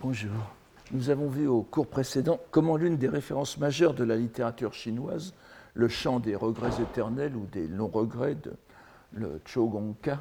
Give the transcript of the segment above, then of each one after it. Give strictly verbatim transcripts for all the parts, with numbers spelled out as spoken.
Bonjour. Nous avons vu au cours précédent comment l'une des références majeures de la littérature chinoise, le chant des regrets éternels ou des non-regrets, de, le Chogongka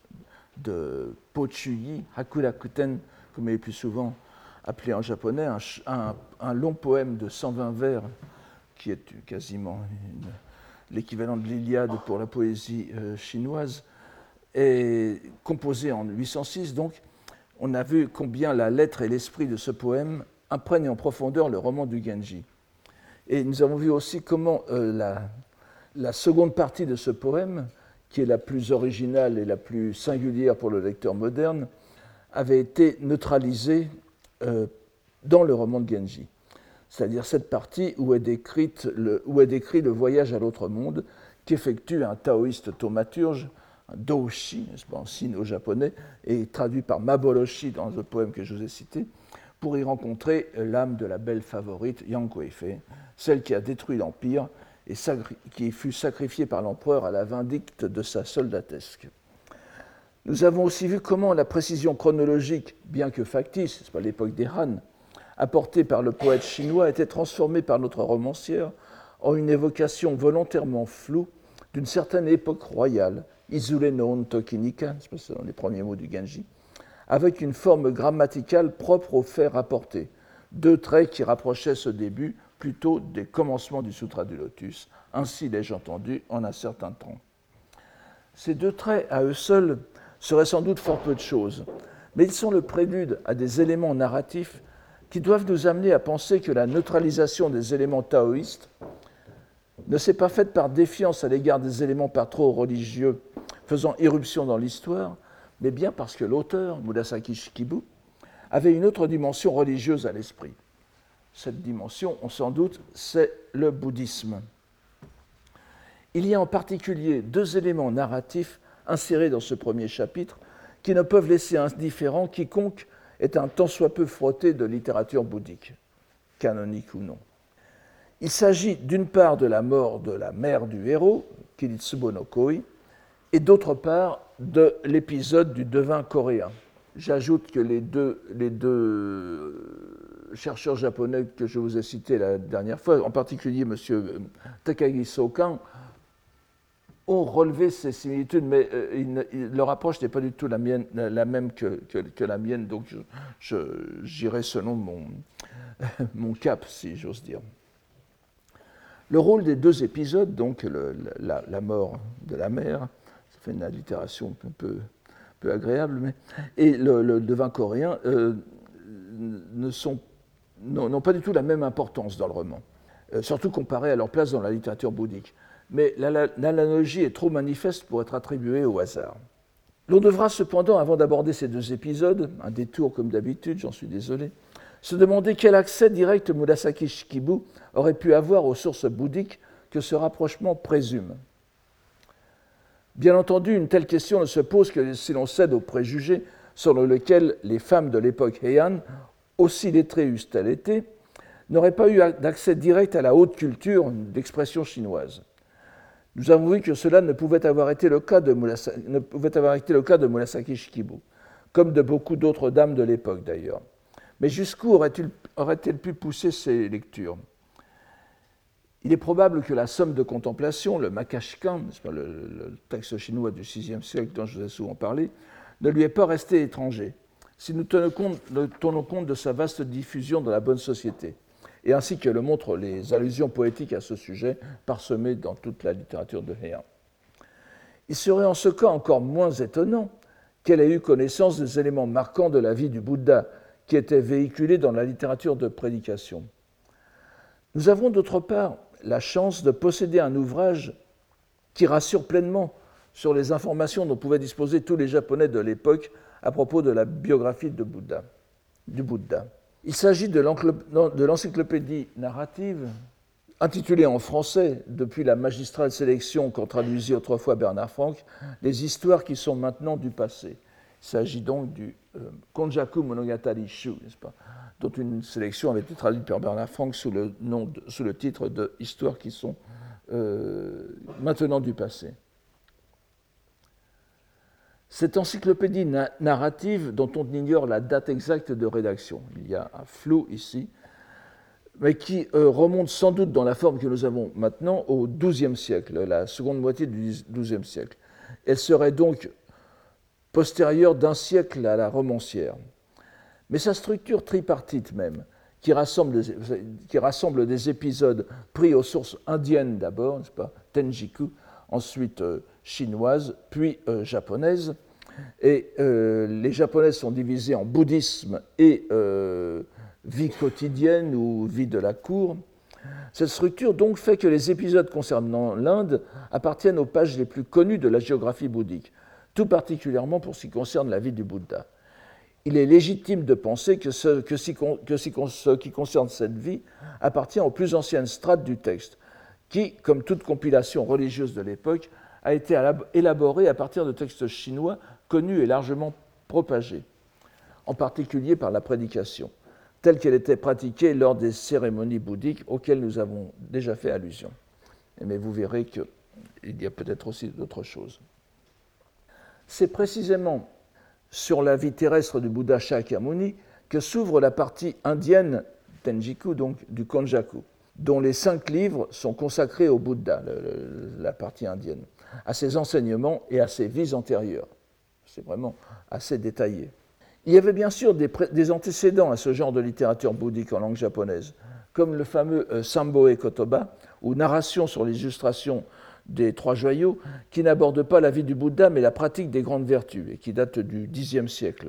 de Po Chuyi, Hakurakuten, comme il est plus souvent appelé en japonais, un, un, un long poème de cent vingt vers qui est quasiment l'équivalent de l'Iliade pour la poésie euh, chinoise, est composé en huit cent six. Donc, on a vu combien la lettre et l'esprit de ce poème imprègnent en profondeur le roman du Genji. Et nous avons vu aussi comment euh, la, la seconde partie de ce poème, qui est la plus originale et la plus singulière pour le lecteur moderne, avait été neutralisée euh, dans le roman de Genji. C'est-à-dire cette partie où est, décrite le, où est décrit le voyage à l'autre monde qu'effectue un taoïste thaumaturge, un doushi, n'est-ce pas, en sino-japonais, et traduit par Maboroshi dans le poème que je vous ai cité, pour y rencontrer l'âme de la belle favorite, Yang Guifei, celle qui a détruit l'Empire et qui fut sacrifiée par l'empereur à la vindicte de sa soldatesque. Nous avons aussi vu comment la précision chronologique, bien que factice, c'est pas l'époque des Han, apportée par le poète chinois, était transformée par notre romancière en une évocation volontairement floue d'une certaine époque royale, Izure no Toki Nika, c'est dans les premiers mots du Genji, avec une forme grammaticale propre aux faits rapportés, deux traits qui rapprochaient ce début plutôt des commencements du Sutra du Lotus, ainsi l'ai-je entendu en un certain temps. Ces deux traits, à eux seuls, seraient sans doute fort peu de choses, mais ils sont le prélude à des éléments narratifs qui doivent nous amener à penser que la neutralisation des éléments taoïstes ne s'est pas faite par défiance à l'égard des éléments pas trop religieux faisant irruption dans l'histoire, mais bien parce que l'auteur, Murasaki Shikibu, avait une autre dimension religieuse à l'esprit. Cette dimension, on s'en doute, c'est le bouddhisme. Il y a en particulier deux éléments narratifs insérés dans ce premier chapitre qui ne peuvent laisser indifférent quiconque est un tant soit peu frotté de littérature bouddhique, canonique ou non. Il s'agit d'une part de la mort de la mère du héros, Kiritsubo no Koi, et d'autre part de l'épisode du devin coréen. J'ajoute que les deux, les deux chercheurs japonais que je vous ai cités la dernière fois, en particulier M. Takagi Sokan, ont relevé ces similitudes, mais euh, il, il, leur approche n'est pas du tout la, mienne, la même que, que, que la mienne, donc je, je, j'irai selon mon, mon cap, si j'ose dire. Le rôle des deux épisodes, donc le, la, la mort de la mère, ça fait une allitération un peu, un peu agréable, mais, et le, le devin coréen euh, ne sont, n'ont pas du tout la même importance dans le roman, euh, surtout comparé à leur place dans la littérature bouddhique. Mais l'analogie est trop manifeste pour être attribuée au hasard. L'on devra cependant, avant d'aborder ces deux épisodes, un détour comme d'habitude, j'en suis désolé, se demander quel accès direct Murasaki Shikibu aurait pu avoir aux sources bouddhiques que ce rapprochement présume. Bien entendu, une telle question ne se pose que si l'on cède aux préjugés selon lesquels les femmes de l'époque Heian, aussi lettrées eussent-elles été, n'auraient pas eu d'accès direct à la haute culture d'expression chinoise. Nous avons vu que cela ne pouvait avoir été le cas de Murasaki, ne pouvait avoir été le cas de Murasaki Shikibu, comme de beaucoup d'autres dames de l'époque d'ailleurs. Mais jusqu'où aurait-il, aurait-elle pu pousser ces lectures ? Il est probable que la somme de contemplation, le Makashikan, le, le texte chinois du sixième siècle dont je vous ai souvent parlé, ne lui est pas resté étranger, si nous tenons compte, tenons compte de sa vaste diffusion dans la bonne société, et ainsi que le montrent les allusions poétiques à ce sujet parsemées dans toute la littérature de Heian. Il serait en ce cas encore moins étonnant qu'elle ait eu connaissance des éléments marquants de la vie du Bouddha qui étaient véhiculés dans la littérature de prédication. Nous avons d'autre part la chance de posséder un ouvrage qui rassure pleinement sur les informations dont pouvaient disposer tous les Japonais de l'époque à propos de la biographie de Bouddha, du Bouddha. Il s'agit de l'encyclopédie narrative, intitulée en français, depuis la magistrale sélection qu'en traduisit autrefois Bernard Franck, les histoires qui sont maintenant du passé. Il s'agit donc du euh, Konjaku Monogatari Shu, n'est-ce pas, dont une sélection avait été traduite par Bernard Franck sous le, nom de, sous le titre de Histoires qui sont euh, maintenant du passé. Cette encyclopédie na- narrative, dont on ignore la date exacte de rédaction, il y a un flou ici, mais qui euh, remonte sans doute dans la forme que nous avons maintenant au douzième siècle, la seconde moitié du douzième siècle. Elle serait donc postérieure d'un siècle à la romancière. Mais sa structure tripartite même, qui rassemble, qui rassemble des épisodes pris aux sources indiennes d'abord, n'est-ce pas, Tenjiku, ensuite euh, chinoises, puis euh, japonaises, et euh, les japonaises sont divisées en bouddhisme et euh, vie quotidienne ou vie de la cour. Cette structure donc fait que les épisodes concernant l'Inde appartiennent aux pages les plus connues de la géographie bouddhique, tout particulièrement pour ce qui concerne la vie du Bouddha. Il est légitime de penser que ce, que si, que si, ce qui concerne cette vie appartient aux plus anciennes strates du texte, qui, comme toute compilation religieuse de l'époque, a été élaborée à partir de textes chinois connus et largement propagés, en particulier par la prédication, telle qu'elle était pratiquée lors des cérémonies bouddhiques auxquelles nous avons déjà fait allusion. Mais vous verrez qu'il y a peut-être aussi d'autres choses. C'est précisément sur la vie terrestre du Bouddha Shakyamuni que s'ouvre la partie indienne, Tenjiku, donc du Konjaku, dont les cinq livres sont consacrés au Bouddha, le, le, la partie indienne, à ses enseignements et à ses vies antérieures. C'est vraiment assez détaillé. Il y avait bien sûr des, des antécédents à ce genre de littérature bouddhique en langue japonaise, comme le fameux euh, Samboe Kotoba, ou narration sur les illustrations des trois joyaux, qui n'aborde pas la vie du Bouddha, mais la pratique des grandes vertus, et qui date du dixième siècle.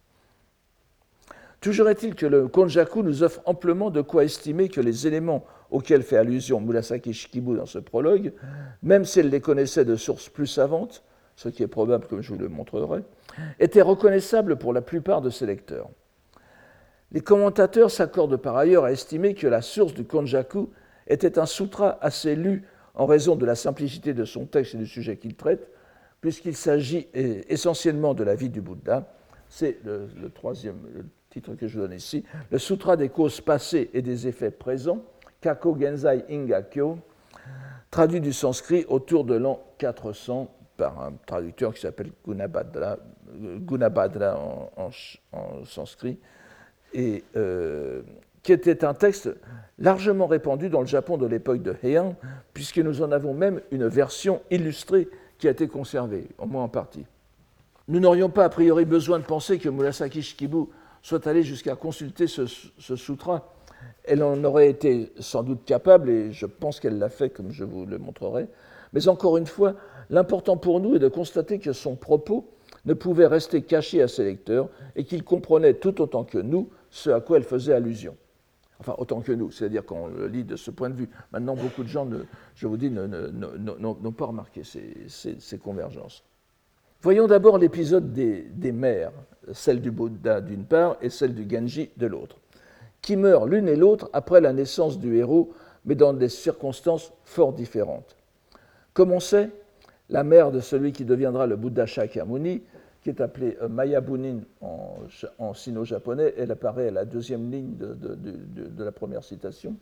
Toujours est-il que le Konjaku nous offre amplement de quoi estimer que les éléments auxquels fait allusion Murasaki Shikibu dans ce prologue, même si elle les connaissait de sources plus savantes, ce qui est probable, comme je vous le montrerai, étaient reconnaissables pour la plupart de ses lecteurs. Les commentateurs s'accordent par ailleurs à estimer que la source du Konjaku était un sutra assez lu en raison de la simplicité de son texte et du sujet qu'il traite, puisqu'il s'agit essentiellement de la vie du Bouddha. C'est le, le troisième le titre que je donne ici, le Sutra des causes passées et des effets présents, Kako Genzai Inga Kyo, traduit du sanskrit autour de l'an quatre cents par un traducteur qui s'appelle Gunabhadra, Gunabhadra en, en, en sanskrit, et euh, qui était un texte largement répandu dans le Japon de l'époque de Heian, puisque nous en avons même une version illustrée qui a été conservée, au moins en partie. Nous n'aurions pas a priori besoin de penser que Murasaki Shikibu soit allé jusqu'à consulter ce, ce sutra. Elle en aurait été sans doute capable, et je pense qu'elle l'a fait, comme je vous le montrerai. Mais encore une fois, l'important pour nous est de constater que son propos ne pouvait rester caché à ses lecteurs et qu'il comprenait tout autant que nous ce à quoi elle faisait allusion. Enfin, autant que nous, c'est-à-dire qu'on le lit de ce point de vue. Maintenant, beaucoup de gens, ne, je vous dis, ne, ne, ne, n'ont pas remarqué ces, ces, ces convergences. Voyons d'abord l'épisode des, des mères, celle du Bouddha d'une part et celle du Genji de l'autre, qui meurent l'une et l'autre après la naissance du héros, mais dans des circonstances fort différentes. Comme on sait, la mère de celui qui deviendra le Bouddha Shakyamuni, qui est appelée Mayabunin en, en sino-japonais, elle apparaît à la deuxième ligne de, de, de, de la première citation.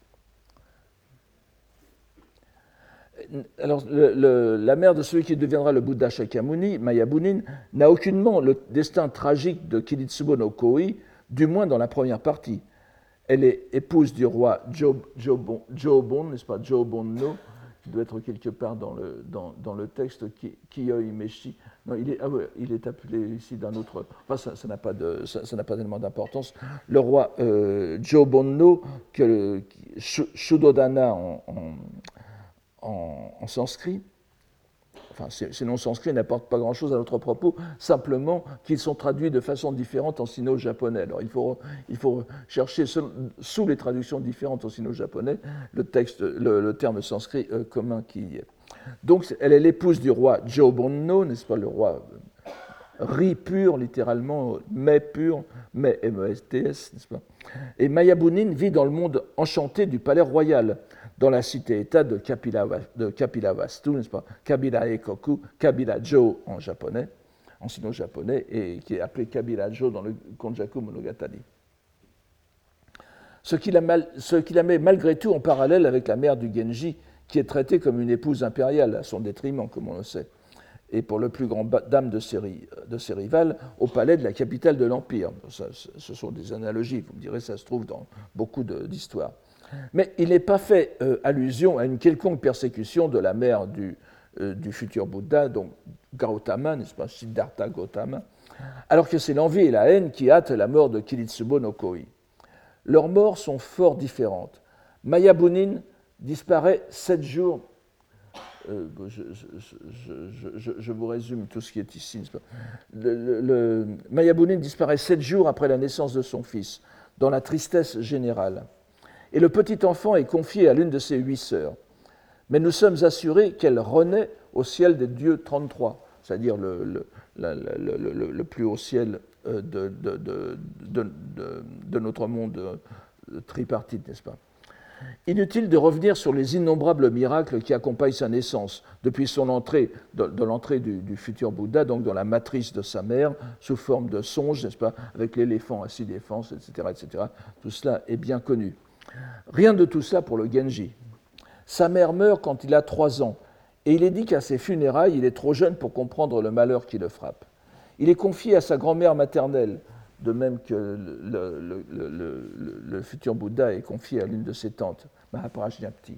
Alors, le, le, la mère de celui qui deviendra le Bouddha Shakyamuni, Mayabunin, n'a aucunement le destin tragique de Kiritsubo no Koi, du moins dans la première partie. Elle est épouse du roi Jobon, Jobon, n'est-ce pas, Jobon no, qui doit être quelque part dans le, dans, dans le texte, Kiyoi Meshi. Non, il est, ah ouais, il est appelé ici d'un autre. Enfin, ça, ça n'a pas de, ça, ça n'a pas tellement d'importance. Le roi euh, Jobon no, que Shudodana en, en En, en sanskrit, enfin ces noms sanscrits n'apportent pas grand-chose à notre propos, simplement qu'ils sont traduits de façon différente en sino-japonais. Alors il faut, il faut chercher sous les traductions différentes en sino-japonais le, texte, le, le terme sanskrit euh, commun qui y est. Donc elle est l'épouse du roi Jobon no, n'est-ce pas, le roi riz pur, littéralement, mets pur, mets M E S T S, n'est-ce pas. Et Mayabunin vit dans le monde enchanté du palais royal, dans la cité-état de, de Kapilavastu, n'est-ce pas, Kabila-Ekoku, Kabila-jo en japonais, en sino-japonais, et qui est appelé Kabila-jo dans le Konjaku Monogatari. Ce qui, la mal, ce qui la met malgré tout en parallèle avec la mère du Genji, qui est traitée comme une épouse impériale, à son détriment, comme on le sait. et pour le plus grand dame de ses, de ses rivales, au palais de la capitale de l'Empire. Ça, ce sont des analogies, vous me direz, ça se trouve dans beaucoup d'histoires. Mais il n'est pas fait euh, allusion à une quelconque persécution de la mère du, euh, du futur Bouddha, donc Gautama, n'est-ce pas, Siddhartha Gautama, alors que c'est l'envie et la haine qui hâtent la mort de Kiritsubo no Koi. Leurs morts sont fort différentes. Mayabunin disparaît sept jours. Euh, je, je, je, je, je vous résume tout ce qui est ici. Le, le, le, Mayabunin disparaît sept jours après la naissance de son fils, dans la tristesse générale. Et le petit enfant est confié à l'une de ses huit sœurs. Mais nous sommes assurés qu'elle renaît au ciel des dieux trente-trois, c'est-à-dire le, le, le, le, le, le plus haut ciel de, de, de, de, de, de notre monde tripartite, n'est-ce pas? Inutile de revenir sur les innombrables miracles qui accompagnent sa naissance, depuis son entrée, de, de l'entrée du, du futur Bouddha, donc dans la matrice de sa mère, sous forme de songe, n'est-ce pas, avec l'éléphant à six défenses, et cetera, et cetera. Tout cela est bien connu. Rien de tout ça pour le Genji. Sa mère meurt quand il a trois ans, et il est dit qu'à ses funérailles, il est trop jeune pour comprendre le malheur qui le frappe. Il est confié à sa grand-mère maternelle, de même que le, le, le, le, le futur Bouddha est confié à l'une de ses tantes, Mahaprajnapti.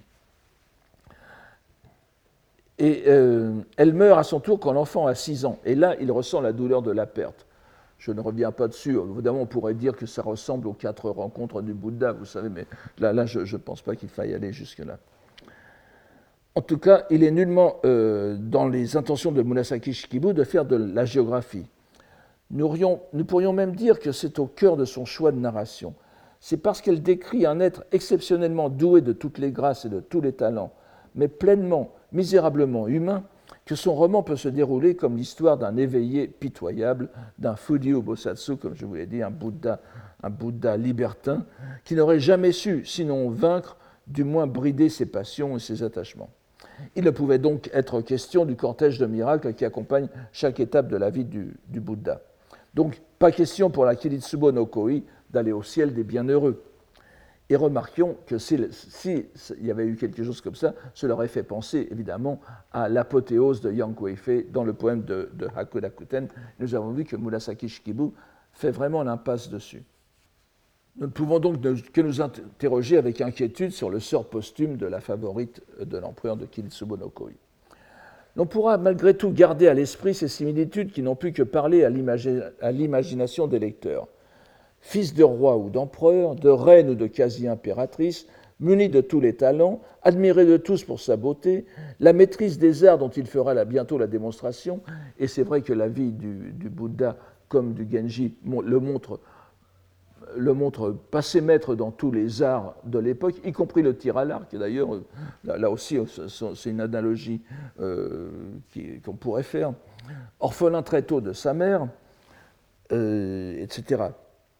Et euh, elle meurt à son tour quand l'enfant a six ans, et là, il ressent la douleur de la perte. Je ne reviens pas dessus. Évidemment, on pourrait dire que ça ressemble aux quatre rencontres du Bouddha, vous savez, mais là, là je ne pense pas qu'il faille aller jusque-là. En tout cas, il est nullement euh, dans les intentions de Murasaki Shikibu de faire de la géographie. Nous, aurions, nous pourrions même dire que c'est au cœur de son choix de narration. C'est parce qu'elle décrit un être exceptionnellement doué de toutes les grâces et de tous les talents, mais pleinement, misérablement humain, que son roman peut se dérouler comme l'histoire d'un éveillé pitoyable, d'un Furyū Bosatsu, comme je vous l'ai dit, un Bouddha, un Bouddha libertin, qui n'aurait jamais su, sinon vaincre, du moins brider ses passions et ses attachements. Il ne pouvait donc être question du cortège de miracles qui accompagne chaque étape de la vie du, du Bouddha. Donc, pas question pour la Kiritsubo no Koi d'aller au ciel des bienheureux. Et remarquions que s'il si, si y avait eu quelque chose comme ça, cela aurait fait penser évidemment à l'apothéose de Yang Guifei dans le poème de, de Hakodakuten. Nous avons vu que Murasaki Shikibu fait vraiment l'impasse dessus. Nous ne pouvons donc que nous interroger avec inquiétude sur le sort posthume de la favorite de l'empereur de Kiritsubo no Koi. On pourra malgré tout garder à l'esprit ces similitudes qui n'ont pu que parler à l'imagination des lecteurs. Fils de roi ou d'empereur, de reine ou de quasi-impératrice, muni de tous les talents, admiré de tous pour sa beauté, la maîtrise des arts dont il fera là bientôt la démonstration, et c'est vrai que la vie du, du Bouddha comme du Genji le montre, le montre passé maître dans tous les arts de l'époque, y compris le tir à l'arc, et d'ailleurs, là, là aussi, c'est une analogie euh, qu'on pourrait faire. Orphelin très tôt de sa mère, euh, et cetera.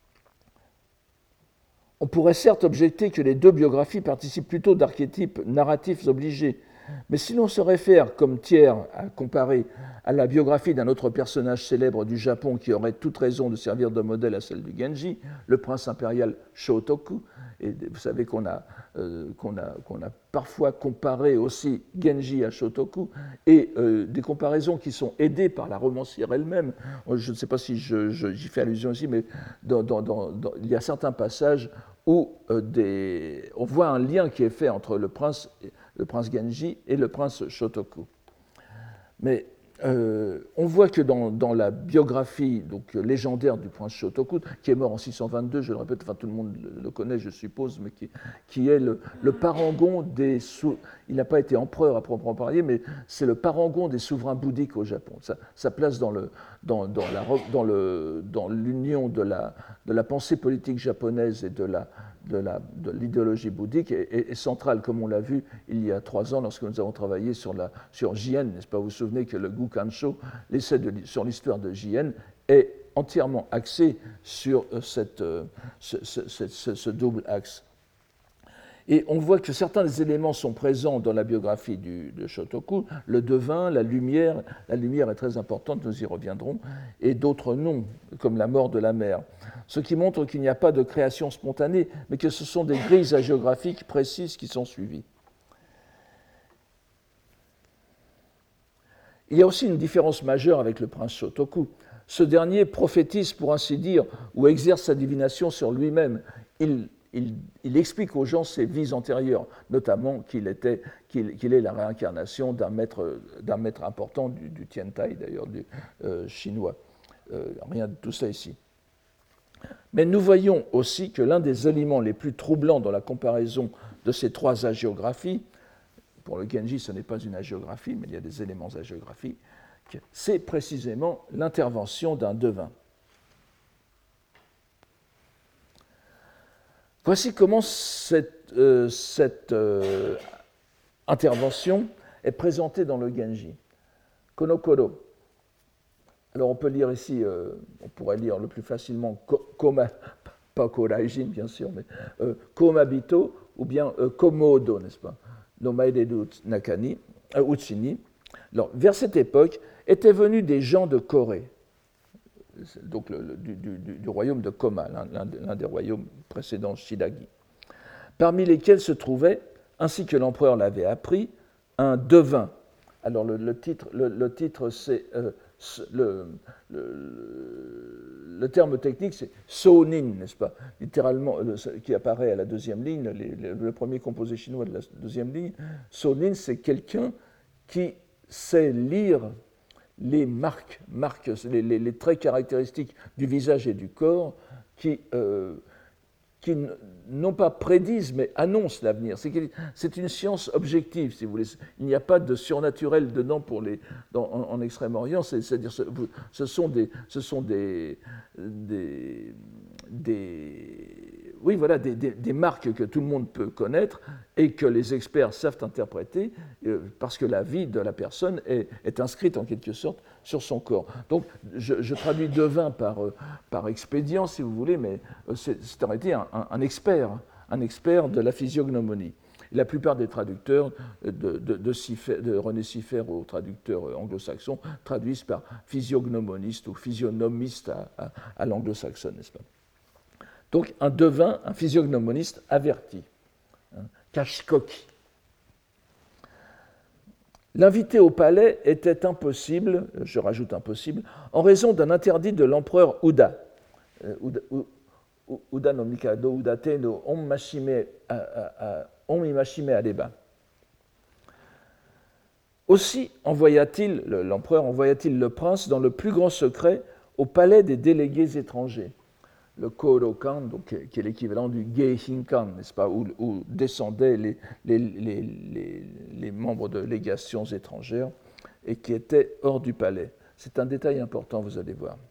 On pourrait certes objecter que les deux biographies participent plutôt d'archétypes narratifs obligés, mais si l'on se réfère comme tiers à comparer à la biographie d'un autre personnage célèbre du Japon qui aurait toute raison de servir de modèle à celle du Genji, le prince impérial Shotoku, et vous savez qu'on a, euh, qu'on a, qu'on a parfois comparé aussi Genji à Shotoku, et euh, des comparaisons qui sont aidées par la romancière elle-même. Je ne sais pas si je, je, j'y fais allusion aussi, mais dans, dans, dans, dans, il y a certains passages où euh, des, on voit un lien qui est fait entre le prince, le prince Genji et le prince Shotoku. Mais euh, on voit que dans, dans la biographie donc, légendaire du prince Shotoku, qui est mort en six cent vingt-deux, je le répète, enfin tout le monde le connaît, je suppose, mais qui, qui est le, le parangon des... Sou... Il n'a pas été empereur à proprement parler, mais c'est le parangon des souverains bouddhiques au Japon. Sa, sa place dans, le, dans, dans, la, dans, le, dans l'union de la, de la pensée politique japonaise et de la... de, la, de l'idéologie bouddhique est, est, est centrale, comme on l'a vu il y a trois ans lorsque nous avons travaillé sur, la, sur Jien, n'est-ce pas? Vous vous souvenez que le Gukansho, l'essai de, sur l'histoire de Jien, est entièrement axé sur cette, ce, ce, ce, ce double axe. Et on voit que certains des éléments sont présents dans la biographie du, de Shotoku, le devin, la lumière, la lumière est très importante, nous y reviendrons, et d'autres non, comme la mort de la mère. Ce qui montre qu'il n'y a pas de création spontanée, mais que ce sont des grilles hagiographiques précises qui sont suivies. Il y a aussi une différence majeure avec le prince Shotoku. Ce dernier prophétise, pour ainsi dire, ou exerce sa divination sur lui-même. Il, il, il explique aux gens ses vies antérieures, notamment qu'il, était, qu'il, qu'il est la réincarnation d'un maître, d'un maître important du, du Tiantai, d'ailleurs, du euh, chinois. Euh, rien de tout ça ici. Mais nous voyons aussi que l'un des éléments les plus troublants dans la comparaison de ces trois hagiographies, pour le Genji, ce n'est pas une hagiographie, mais il y a des éléments hagiographiques, c'est précisément l'intervention d'un devin. Voici comment cette, euh, cette euh, intervention est présentée dans le Genji. Konokoro. Alors on peut lire ici, euh, on pourrait lire le plus facilement Koma, pas Koraijin bien sûr, mais euh, Komabito ou bien euh, Komodo, n'est-ce pas? No Maereru Nakani, euh, Uchini. Alors, vers cette époque, étaient venus des gens de Corée, donc le, le, du, du, du royaume de Koma, l'un, l'un des royaumes précédents Shidagi, parmi lesquels se trouvait, ainsi que l'empereur l'avait appris, un devin. Alors le, le, titre, le, le titre, c'est euh, le, le, le terme technique, c'est Sonin, n'est-ce pas? Littéralement, le, qui apparaît à la deuxième ligne, les, les, le premier composé chinois de la deuxième ligne. Sonin, c'est quelqu'un qui sait lire les marques, marques les, les, les traits caractéristiques du visage et du corps qui, euh, qui non pas prédisent, mais annoncent l'avenir. C'est, c'est une science objective, si vous voulez. Il n'y a pas de surnaturel dedans pour les, dans, en, en Extrême-Orient. C'est, c'est-à-dire, ce, ce sont des, ce sont des, des, des oui, voilà, des, des, des marques que tout le monde peut connaître et que les experts savent interpréter euh, parce que la vie de la personne est, est inscrite en quelque sorte sur son corps. Donc, je, je traduis devin par, euh, par expédient, si vous voulez, mais euh, c'est, c'est en réalité un, un, un expert, un expert de la physiognomonie. La plupart des traducteurs de, de, de, Siffert, de René Siffert aux traducteurs anglo-saxons traduisent par physiognomoniste ou physionomiste à, à, à l'anglo-saxonne, n'est-ce pas? Donc un devin, un physiognomoniste averti, hein, Kashikoki. L'inviter au palais était impossible, je rajoute impossible, en raison d'un interdit de l'empereur Uda. Uda, Uda no Mikado, Udate no Onmashime Adeba. Aussi envoya-t-il, l'empereur envoya-t-il le prince dans le plus grand secret au palais des délégués étrangers. Le Korokan, donc, qui est l'équivalent du Geihinkan, n'est-ce pas, où, où descendaient les, les, les, les, les membres de légations étrangères et qui étaient hors du palais. C'est un détail important, vous allez voir.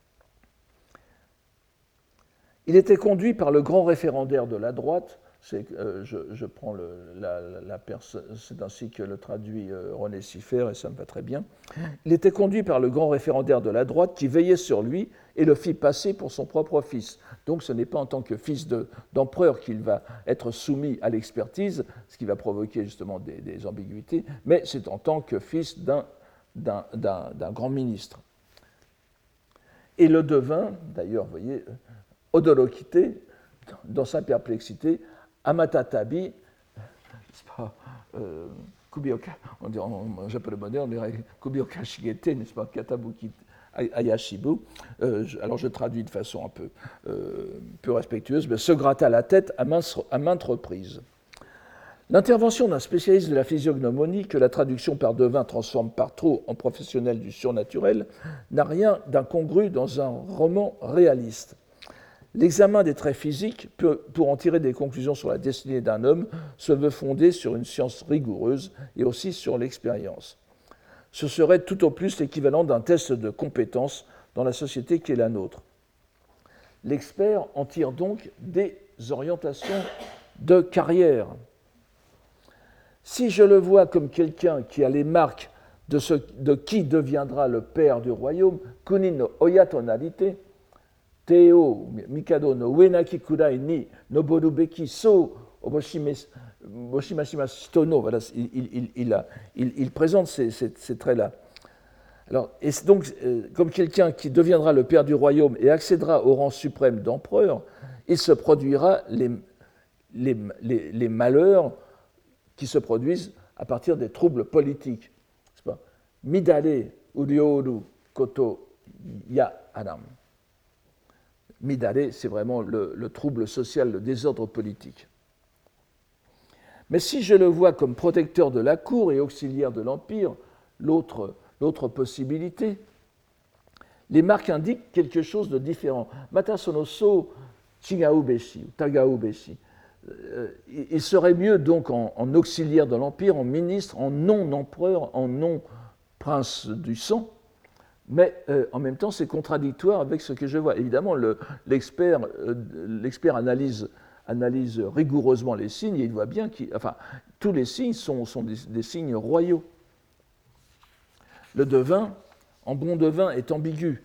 Il était conduit par le grand référendaire de la droite, c'est, euh, je, je prends le, la, la personne, c'est ainsi que le traduit euh, René Siffert, et ça me va très bien. Il était conduit par le grand référendaire de la droite qui veillait sur lui et le fit passer pour son propre fils. Donc ce n'est pas en tant que fils de, d'empereur qu'il va être soumis à l'expertise, ce qui va provoquer justement des, des ambiguïtés, mais c'est en tant que fils d'un, d'un, d'un, d'un grand ministre. Et le devin, d'ailleurs, vous voyez, Odorokite, dans sa perplexité, Amatatabi, c'est pas, euh, Kubioka, on dit en, en japonais moderne, on dirait Kubioka Shigete, n'est-ce pas, Katabuki Ayashibu. Euh, je, alors je traduis de façon un peu, euh, peu respectueuse, mais se gratta la tête à maintes, à maintes reprises. L'intervention d'un spécialiste de la physiognomonie, que la traduction par devin transforme par trop en professionnel du surnaturel, n'a rien d'incongru dans un roman réaliste. L'examen des traits physiques, pour en tirer des conclusions sur la destinée d'un homme, se veut fondé sur une science rigoureuse et aussi sur l'expérience. Ce serait tout au plus l'équivalent d'un test de compétence dans la société qui est la nôtre. L'expert en tire donc des orientations de carrière. Si je le vois comme quelqu'un qui a les marques de, ce, de qui deviendra le père du royaume, kunin no oya tonarite, Teo, Mikado no uenaki kurai ni noboru beki so oboshimashima shitono, voilà, il, il, il, a, il, il présente ces, ces, ces traits-là. Alors, et donc, euh, comme quelqu'un qui deviendra le père du royaume et accédera au rang suprême d'empereur, il se produira les, les, les, les malheurs qui se produisent à partir des troubles politiques. C'est pas Midare urioru koto ya aram. Midare, c'est vraiment le, le trouble social, le désordre politique. Mais si je le vois comme protecteur de la cour et auxiliaire de l'empire, l'autre, l'autre possibilité, les marques indiquent quelque chose de différent. Mata sono so chigau beshi, tagau beshi. Il serait mieux donc en, en auxiliaire de l'empire, en ministre, en non-empereur, en non-prince du sang, mais euh, en même temps c'est contradictoire avec ce que je vois. Évidemment, le, l'expert, euh, l'expert analyse, analyse rigoureusement les signes et il voit bien que enfin, tous les signes sont, sont des, des signes royaux. Le devin, en bon devin, est ambigu.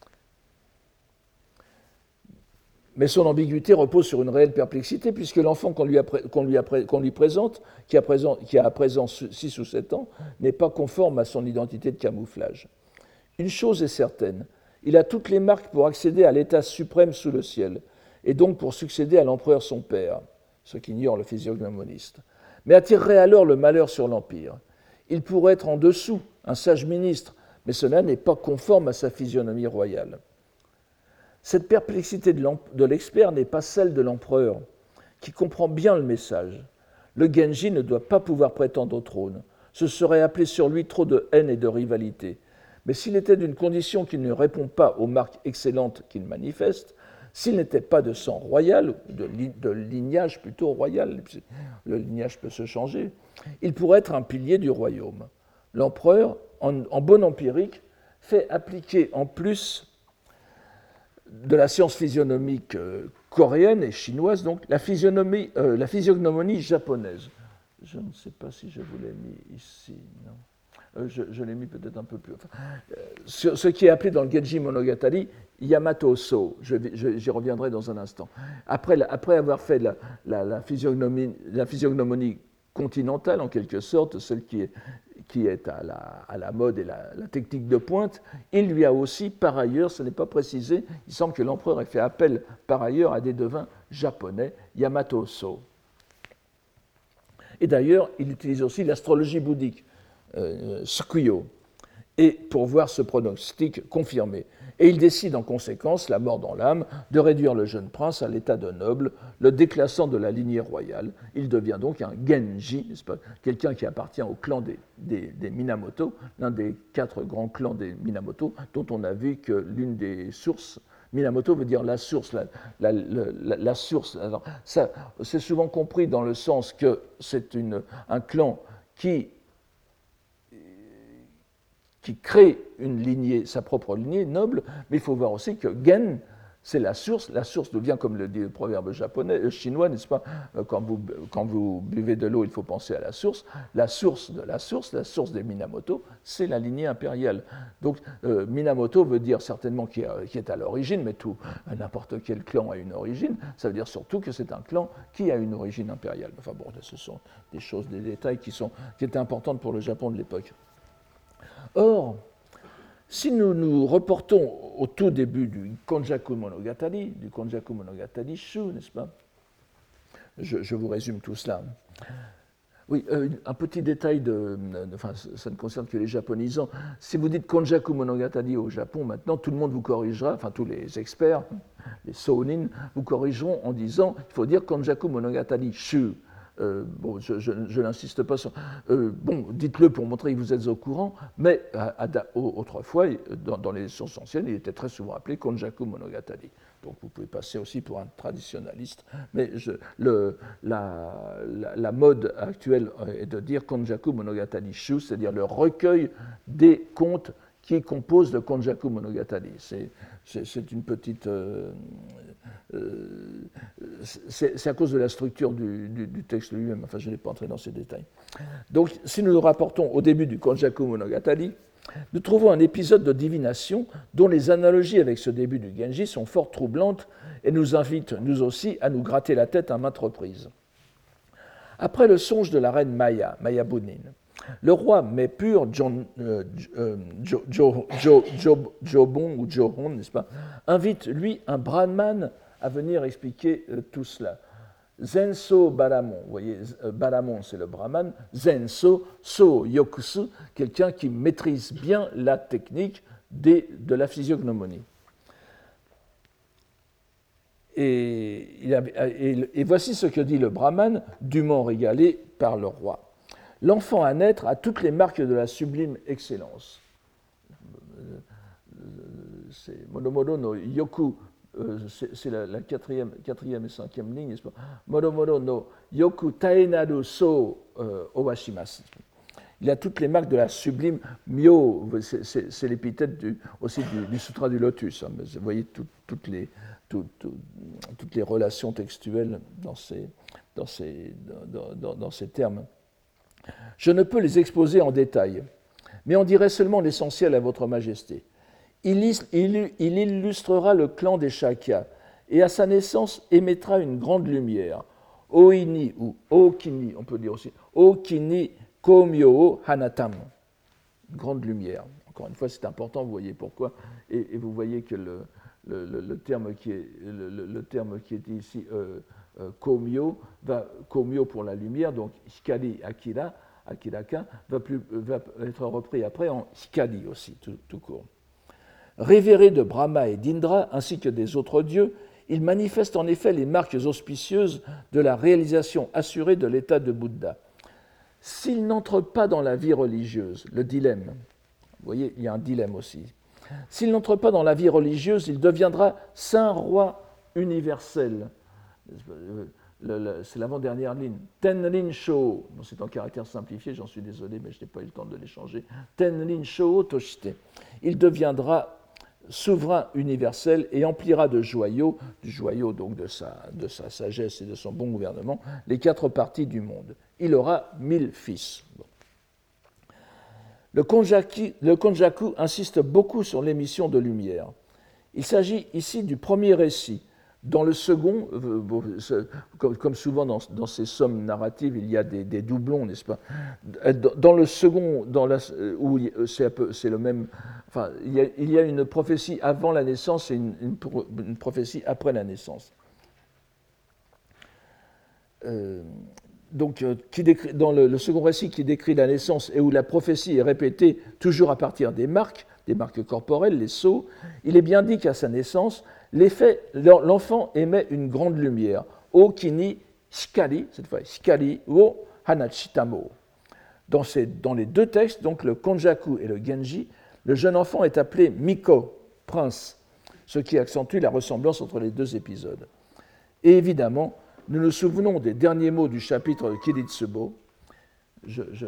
Mais son ambiguïté repose sur une réelle perplexité, puisque l'enfant qu'on lui, a, qu'on lui, a, qu'on lui présente, qui a, présent, qui a à présent six ou sept ans, n'est pas conforme à son identité de camouflage. Une chose est certaine, il a toutes les marques pour accéder à l'état suprême sous le ciel, et donc pour succéder à l'empereur son père, ce qu'ignore le physiognomoniste, mais attirerait alors le malheur sur l'empire. Il pourrait être en dessous, un sage ministre, mais cela n'est pas conforme à sa physionomie royale. Cette perplexité de l'expert n'est pas celle de l'empereur, qui comprend bien le message. Le Genji ne doit pas pouvoir prétendre au trône. Ce serait appeler sur lui trop de haine et de rivalité. Mais s'il était d'une condition qu'il ne répond pas aux marques excellentes qu'il manifeste, s'il n'était pas de sang royal, de, li, de lignage plutôt royal, le lignage peut se changer, il pourrait être un pilier du royaume. L'empereur, en, en bon empirique, fait appliquer en plus de la science physionomique euh, coréenne et chinoise, donc la, physionomie, euh, la physiognomonie japonaise. Je ne sais pas si je vous l'ai mis ici, non. Euh, je, je l'ai mis peut-être un peu plus. Enfin, euh, ce, ce qui est appelé dans le Genji Monogatari Yamato-so. Je, je, j'y reviendrai dans un instant. Après, la, après avoir fait la, la, la, physiognomie, la physiognomonie continentale, en quelque sorte, celle qui est, qui est à, la, à la mode et la, la technique de pointe, il lui a aussi, par ailleurs, ce n'est pas précisé, il semble que l'empereur ait fait appel par ailleurs à des devins japonais, Yamato-so. Et d'ailleurs, il utilise aussi l'astrologie bouddhique, euh, Tsukuyo, et pour voir ce pronostic confirmé. Et il décide en conséquence, la mort dans l'âme, de réduire le jeune prince à l'état de noble, le déclassant de la lignée royale. Il devient donc un Genji, n'est-ce pas, quelqu'un qui appartient au clan des, des, des Minamoto, l'un des quatre grands clans des Minamoto, dont on a vu que l'une des sources, Minamoto veut dire la source, la, la, la, la source. Alors, ça, c'est souvent compris dans le sens que c'est une, un clan qui qui crée une lignée, sa propre lignée noble, mais il faut voir aussi que Gen, c'est la source. La source devient, comme le dit le proverbe japonais, euh, chinois, n'est-ce pas, quand vous, quand vous buvez de l'eau, il faut penser à la source. La source de la source, la source des Minamoto, c'est la lignée impériale. Donc, euh, Minamoto veut dire certainement qui, a, qui est à l'origine, mais tout, n'importe quel clan a une origine. Ça veut dire surtout que c'est un clan qui a une origine impériale. Enfin bon, ce sont des choses, des détails qui, sont, qui étaient importantes pour le Japon de l'époque. Or, si nous nous reportons au tout début du Konjaku Monogatari, du Konjaku Monogatari Shu, n'est-ce pas, je, je vous résume tout cela. Oui, euh, un petit détail, de, de, enfin, ça ne concerne que les japonisants. Si vous dites Konjaku Monogatari au Japon, maintenant, tout le monde vous corrigera, enfin tous les experts, les Sōnin, vous corrigeront en disant qu'il faut dire Konjaku Monogatari Shu. Euh, bon, je, je, je n'insiste pas sur. Euh, bon, dites-le pour montrer que vous êtes au courant, mais à, à, autrefois, dans, dans les sources anciennes, il était très souvent appelé Konjaku Monogatari. Donc vous pouvez passer aussi pour un traditionnaliste, mais je, le, la, la, la mode actuelle est de dire Konjaku Monogatari Shu, c'est-à-dire le recueil des contes qui composent le Konjaku Monogatari. C'est, c'est, c'est une petite. Euh, euh, c'est, c'est à cause de la structure du, du, du texte lui-même, enfin je n'ai pas entré dans ces détails. Donc si nous nous rapportons au début du Konjaku Monogatari, nous trouvons un épisode de divination dont les analogies avec ce début du Genji sont fort troublantes et nous invitent, nous aussi, à nous gratter la tête à maintes reprises. Après le songe de la reine Maya, Maya Bunin, le roi Mépur, John, euh, euh, jo, jo, jo, jo, Jobon ou Johon, n'est-ce pas, invite lui un brahman à venir expliquer euh, tout cela. Zenso Baramon, vous voyez, Baramon c'est le brahman, Zenso, So Yokusu, quelqu'un qui maîtrise bien la technique des, de la physiognomonie. Et, il a, et, et voici ce que dit le brahman, dûment régalé par le roi. L'enfant à naître a toutes les marques de la sublime excellence. C'est Modomodo no Yoku, euh, c'est la, la quatrième, quatrième et cinquième ligne, n'est-ce pas? Modomodo no Yoku taenaru so euh, owashimasu. Il a toutes les marques de la sublime myo, c'est, c'est l'épithète du, aussi du, du Sutra du Lotus. Hein, vous voyez tout, toutes, les, tout, tout, toutes les relations textuelles dans ces, dans ces, dans, dans, dans ces termes. Je ne peux les exposer en détail, mais en dirai seulement l'essentiel à votre majesté. Il, il, il illustrera le clan des Shakyas et à sa naissance émettra une grande lumière. Oini ou Okini, on peut dire aussi Okini Komyo Hanatam, grande lumière. Encore une fois, c'est important, vous voyez pourquoi, et, et vous voyez que le, le, le, le, terme, qui est, le, le terme qui est ici, euh, euh, Komyo, va, Komyo pour la lumière, donc Hikari Akira, Akiraka, va, plus, va être repris après en Hikari aussi, tout, tout court. Révéré de Brahma et d'Indra, ainsi que des autres dieux, il manifeste en effet les marques auspicieuses de la réalisation assurée de l'état de Bouddha. S'il n'entre pas dans la vie religieuse, le dilemme, vous voyez, il y a un dilemme aussi. S'il n'entre pas dans la vie religieuse, il deviendra saint roi universel. C'est l'avant-dernière ligne. Tenrin Shō, c'est en caractère simplifié, j'en suis désolé, mais je n'ai pas eu le temps de les changer. Tenrin Shō Toshite. Il deviendra souverain universel et emplira de joyaux, du joyau donc de sa, de sa sagesse et de son bon gouvernement, les quatre parties du monde. Il aura mille fils. Bon. Le Konjaku, le Konjaku insiste beaucoup sur l'émission de lumière. Il s'agit ici du premier récit. Dans le second, comme souvent dans, dans ces sommes narratives, il y a des, des doublons, n'est-ce pas? Dans le second, dans la, où c'est le même, enfin, il y, a, il y a une prophétie avant la naissance et une, une, une prophétie après la naissance. Euh, donc, qui décrit, dans le, le second récit qui décrit la naissance et où la prophétie est répétée toujours à partir des marques, des marques corporelles, les sceaux, il est bien dit qu'à sa naissance, l'effet, l'enfant émet une grande lumière. Okini Shikari, cette fois Shikari wo Hanachitamo. Dans, ces, dans les deux textes, donc le Konjaku et le Genji, le jeune enfant est appelé Miko, prince, ce qui accentue la ressemblance entre les deux épisodes. Et évidemment, nous nous souvenons des derniers mots du chapitre de Kiritsubo. Je, je...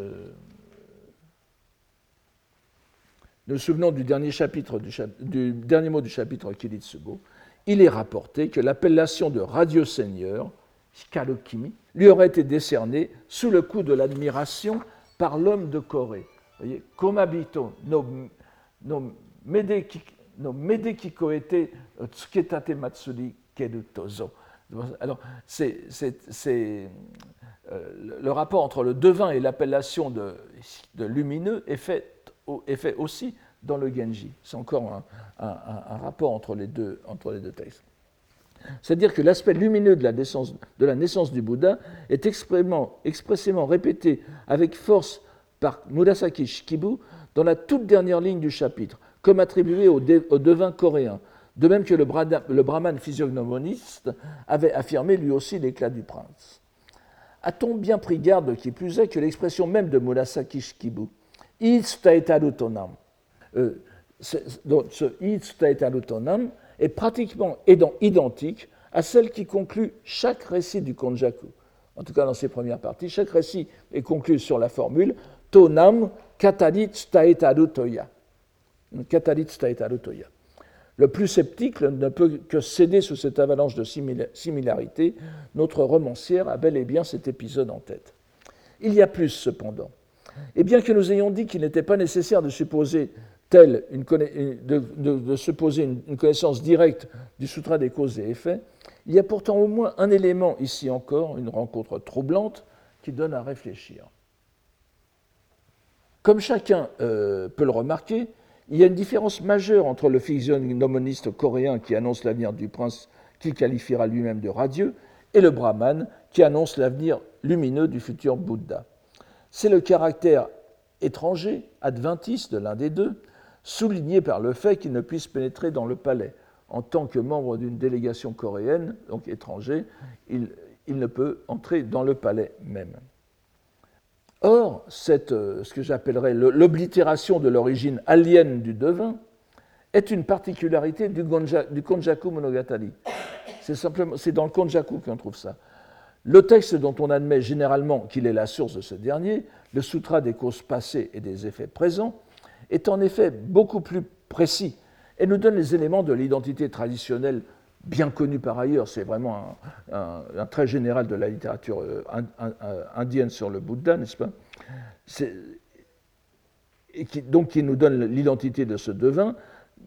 Nous nous souvenons du dernier, chapitre du, chap... du dernier mot du chapitre Kiritsubo. Il est rapporté que l'appellation de radieux seigneur, Hikarukimi, lui aurait été décernée sous le coup de l'admiration par l'homme de Corée. Vous voyez, Komabito no, no medeki no medeki koete tsuketate matsuri keru tozo. Alors, c'est, c'est, c'est, euh, le rapport entre le devin et l'appellation de, de lumineux est fait, est fait aussi dans le Genji. C'est encore un, un, un rapport entre les deux, entre les deux textes. C'est-à-dire que l'aspect lumineux de la naissance, de la naissance du Bouddha est expressément, expressément répété avec force par Murasaki Shikibu dans la toute dernière ligne du chapitre, comme attribué au, de, au devin coréen, de même que le, brada, le brahman physiognomoniste avait affirmé lui aussi l'éclat du prince. A-t-on bien pris garde, qui plus est, que l'expression même de Murasaki Shikibu, Itsutaetaru tonam, euh, donc ce Itsutaetaru tonam est pratiquement identique à celle qui conclut chaque récit du Konjaku. En tout cas, dans ses premières parties, chaque récit est conclu sur la formule Tonam Katari Tsutaetaru Toya. Katari Tsutaetaru Toya. Le plus sceptique ne peut que céder sous cette avalanche de similarité. Notre romancière a bel et bien cet épisode en tête. Il y a plus, cependant. Et bien que nous ayons dit qu'il n'était pas nécessaire de supposer telle une de, de, de supposer une, une connaissance directe du Sutra des causes et effets, il y a pourtant au moins un élément ici encore, une rencontre troublante, qui donne à réfléchir. Comme chacun euh, peut le remarquer, il y a une différence majeure entre le physiognomoniste coréen qui annonce l'avenir du prince qu'il qualifiera lui-même de radieux et le Brahman, qui annonce l'avenir lumineux du futur Bouddha. C'est le caractère étranger, adventiste de l'un des deux, souligné par le fait qu'il ne puisse pénétrer dans le palais. En tant que membre d'une délégation coréenne, donc étranger, il, il ne peut entrer dans le palais même. Or, cette, ce que j'appellerais l'oblitération de l'origine alien du devin est une particularité du, Gonja, du Konjaku Monogatari. C'est, simplement, c'est dans le Konjaku qu'on trouve ça. Le texte dont on admet généralement qu'il est la source de ce dernier, le Sutra des causes passées et des effets présents, est en effet beaucoup plus précis et nous donne les éléments de l'identité traditionnelle bien connue par ailleurs. C'est vraiment un, un, un trait général de la littérature indienne sur le Bouddha, n'est-ce pas? C'est, et qui, donc qui nous donne l'identité de ce devin,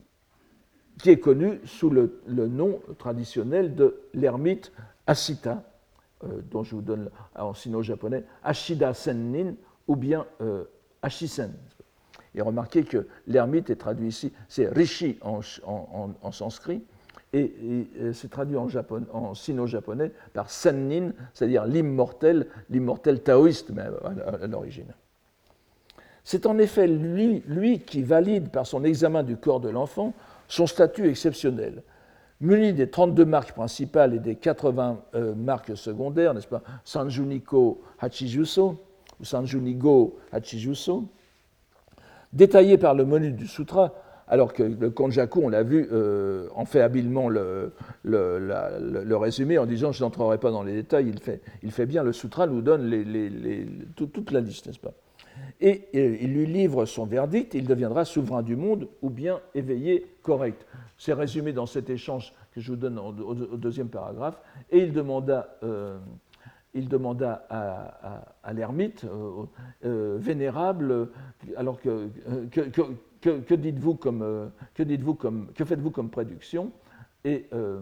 qui est connu sous le, le nom traditionnel de l'ermite Asita, euh, dont je vous donne en sino-japonais Ashida Sennin ou bien euh, Ashisen. Et remarquez que l'ermite est traduit ici, c'est Rishi en, en, en, en sanskrit, et, et, et c'est traduit en, Japon, en sino-japonais par Sennin, c'est-à-dire l'immortel, l'immortel taoïste même à, à, à l'origine. C'est en effet lui, lui qui valide par son examen du corps de l'enfant son statut exceptionnel. Muni des trente-deux marques principales et des quatre-vingts euh, marques secondaires, n'est-ce pas, Sanjuniko Hachijuso, ou Sanjunigo Hachijuso, détaillé par le menu du sutra, alors que le Konjaku, on l'a vu, euh, en fait habilement le, le, la, le, le résumé en disant je n'entrerai pas dans les détails, il fait, il fait bien, le sutra nous donne les, les, les, tout, toute la liste, n'est-ce pas? Et, et il lui livre son verdict, il deviendra souverain du monde ou bien éveillé correct. C'est résumé dans cet échange que je vous donne au, au, au deuxième paragraphe, et il demanda... Euh, Il demanda à, à, à l'ermite, euh, euh, vénérable, alors que, que, que, que, que dites-vous comme, que dites-vous comme, que faites-vous comme prédiction? Et euh,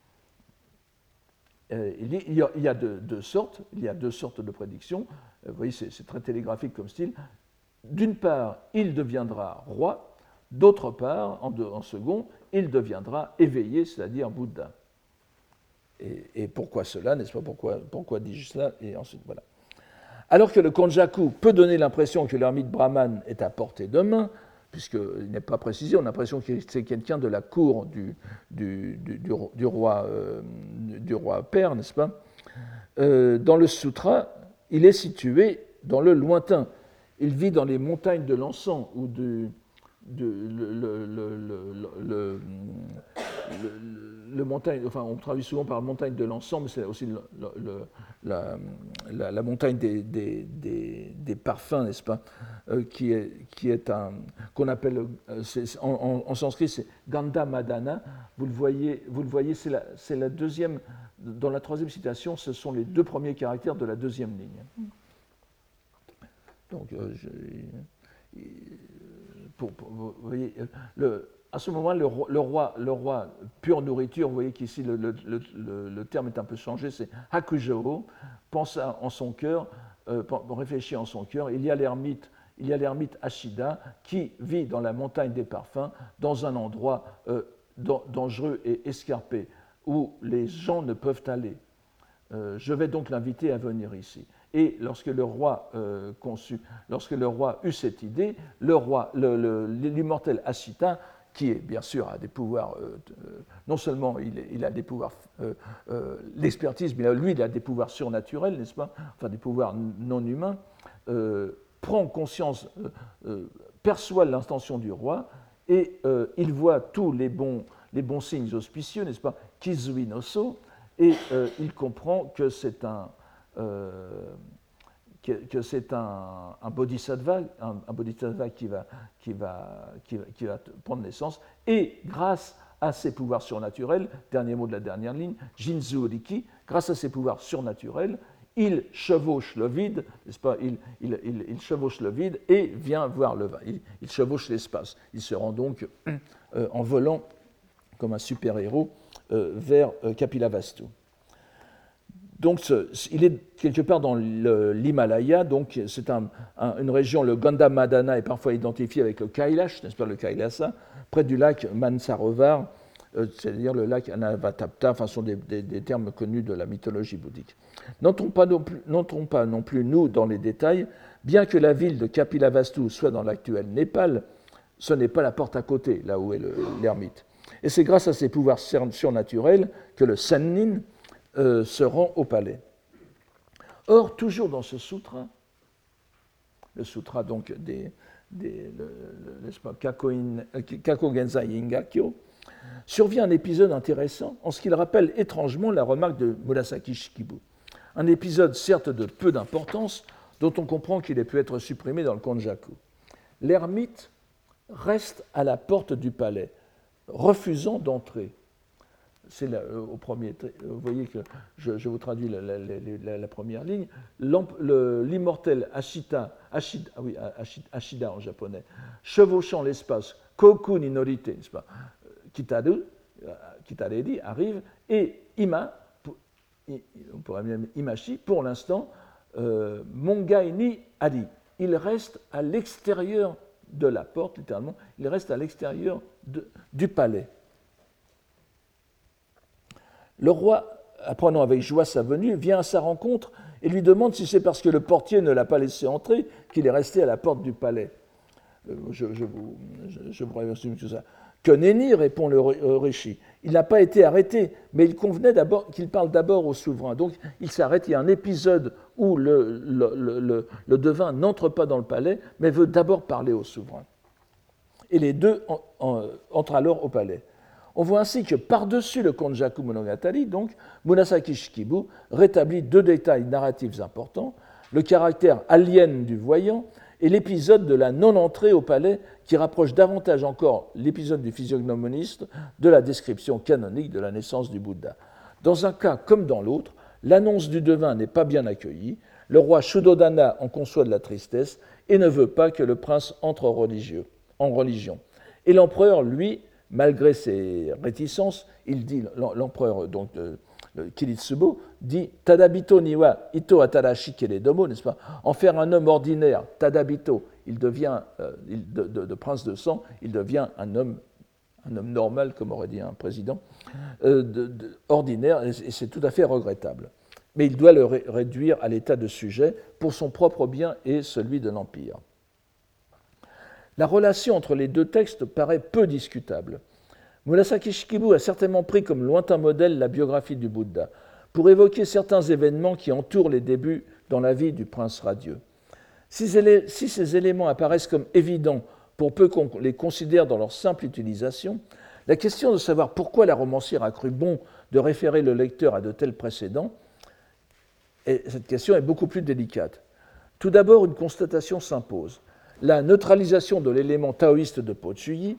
euh, il dit, il y a, il y a deux, deux sortes, il y a deux sortes de prédictions. Vous voyez, c'est, c'est très télégraphique comme style. D'une part, il deviendra roi. D'autre part, en, de, en second, il deviendra éveillé, c'est-à-dire Bouddha. Et, et pourquoi cela, n'est-ce pas? Pourquoi, pourquoi dis-je cela? Et ensuite, voilà. Alors que le Konjaku peut donner l'impression que l'ermite brahman est à portée de main, puisqu'il n'est pas précisé, on a l'impression que c'est quelqu'un de la cour du, du, du, du, du, roi, euh, du roi père, n'est-ce pas? euh, Dans le sutra, il est situé dans le lointain. Il vit dans les montagnes de l'encens ou du... De, le, le, le, le, le, le montagne, enfin on traduit souvent par montagne de l'encens, mais c'est aussi le, le, la, la, la montagne des, des, des, des parfums, n'est-ce pas, euh, qui est, qui est un, qu'on appelle, euh, c'est, en, en, en sanskrit c'est Gandha Madana, vous le voyez, vous le voyez c'est, la, c'est la deuxième, dans la troisième citation, ce sont les deux premiers caractères de la deuxième ligne. Donc, euh, je, Pour, pour, vous voyez, le, à ce moment, le, le, roi, le roi pure nourriture, vous voyez qu'ici le, le, le, le terme est un peu changé, c'est Hakujo, pense en son cœur, euh, réfléchit en son cœur. Il y a l'ermite, il y a l'ermite Ashida qui vit dans la montagne des parfums, dans un endroit euh, dangereux et escarpé, où les gens ne peuvent aller. Euh, je vais donc l'inviter à venir ici. Et lorsque le roi euh, conçut, lorsque le roi eut cette idée, le roi, le, le, l'immortel Ashita, qui est bien sûr a des pouvoirs, euh, non seulement il, il a des pouvoirs, euh, euh, l'expertise, mais lui il a des pouvoirs surnaturels, n'est-ce pas? Enfin des pouvoirs non humains, euh, prend conscience, euh, euh, perçoit l'intention du roi et euh, il voit tous les bons, les bons signes auspicieux, n'est-ce pas? Kizui no so, et euh, il comprend que c'est un Euh, que, que c'est un, un bodhisattva, un, un bodhisattva qui va, qui, va, qui, va, qui va prendre naissance, et grâce à ses pouvoirs surnaturels, dernier mot de la dernière ligne, Jinzu Riki, grâce à ses pouvoirs surnaturels, il chevauche le vide, n'est-ce pas, il, il, il, il chevauche le vide et vient voir le vin, il, il chevauche l'espace. Il se rend donc euh, en volant comme un super-héros euh, vers euh, Kapilavastu. Donc, ce, il est quelque part dans le, l'Himalaya, donc c'est un, un, une région, le Gandha Madana est parfois identifié avec le Kailash, n'est-ce pas, le Kailasa, près du lac Mansarovar, euh, c'est-à-dire le lac Anavatapta, enfin, sont des, des, des termes connus de la mythologie bouddhique. N'entrons pas, non plus, n'entrons pas non plus, nous, dans les détails, bien que la ville de Kapilavastu soit dans l'actuel Népal, ce n'est pas la porte à côté, là où est le, l'ermite. Et c'est grâce à ses pouvoirs surnaturels que le Sennin euh, se rend au palais. Or, toujours dans ce sutra, le sutra donc des, des le, le, n'est-ce pas, Kakogenzai Ingakyo, survient un épisode intéressant en ce qu'il rappelle étrangement la remarque de Murasaki Shikibu. Un épisode certes de peu d'importance, dont on comprend qu'il ait pu être supprimé dans le Konjaku. L'ermite reste à la porte du palais, refusant d'entrer. C'est là, au premier, vous voyez que je, je vous traduis la, la, la, la première ligne. Le, l'immortel Ashita, Ashida, oui, Ashida, Ashida en japonais, chevauchant l'espace, Koku ni norite, n'est-ce pas, Kitaru, Kitaredi arrive, et Ima, on pourrait même Imashi, pour l'instant, euh, Mongai ni Adi. Il reste à l'extérieur de la porte, littéralement, il reste à l'extérieur de, du palais. Le roi, apprenant avec joie sa venue, vient à sa rencontre et lui demande si c'est parce que le portier ne l'a pas laissé entrer qu'il est resté à la porte du palais. Je, je vous, je, je vous résume tout ça. Que nenni, répond le rishi. Il n'a pas été arrêté, mais il convenait d'abord qu'il parle d'abord au souverain. Donc il s'arrête. Il y a un épisode où le, le, le, le, le devin n'entre pas dans le palais, mais veut d'abord parler au souverain. Et les deux en, en, entrent alors au palais. On voit ainsi que par-dessus le Konjaku Monogatari, donc, Murasaki Shikibu rétablit deux détails narratifs importants, le caractère alien du voyant et l'épisode de la non-entrée au palais qui rapproche davantage encore l'épisode du physiognomoniste de la description canonique de la naissance du Bouddha. Dans un cas comme dans l'autre, l'annonce du devin n'est pas bien accueillie, le roi Shuddhodana en conçoit de la tristesse et ne veut pas que le prince entre religieux, en religion. Et l'empereur, lui, malgré ses réticences, il dit, l'empereur donc de, de Kiritsubo dit Tadabito niwa ito atarashi keredomo, n'est-ce pas? En faire un homme ordinaire, Tadabito, il devient euh, il, de, de, de prince de sang, il devient un homme, un homme normal, comme aurait dit un président, euh, de, de, ordinaire, et c'est tout à fait regrettable. Mais il doit le ré- réduire à l'état de sujet pour son propre bien et celui de l'Empire. La relation entre les deux textes paraît peu discutable. Murasaki Shikibu a certainement pris comme lointain modèle la biographie du Bouddha pour évoquer certains événements qui entourent les débuts dans la vie du prince radieux. Si ces éléments apparaissent comme évidents pour peu qu'on les considère dans leur simple utilisation, la question de savoir pourquoi la romancière a cru bon de référer le lecteur à de tels précédents, et cette question est beaucoup plus délicate. Tout d'abord, une constatation s'impose. La neutralisation de l'élément taoïste de Pochuyi,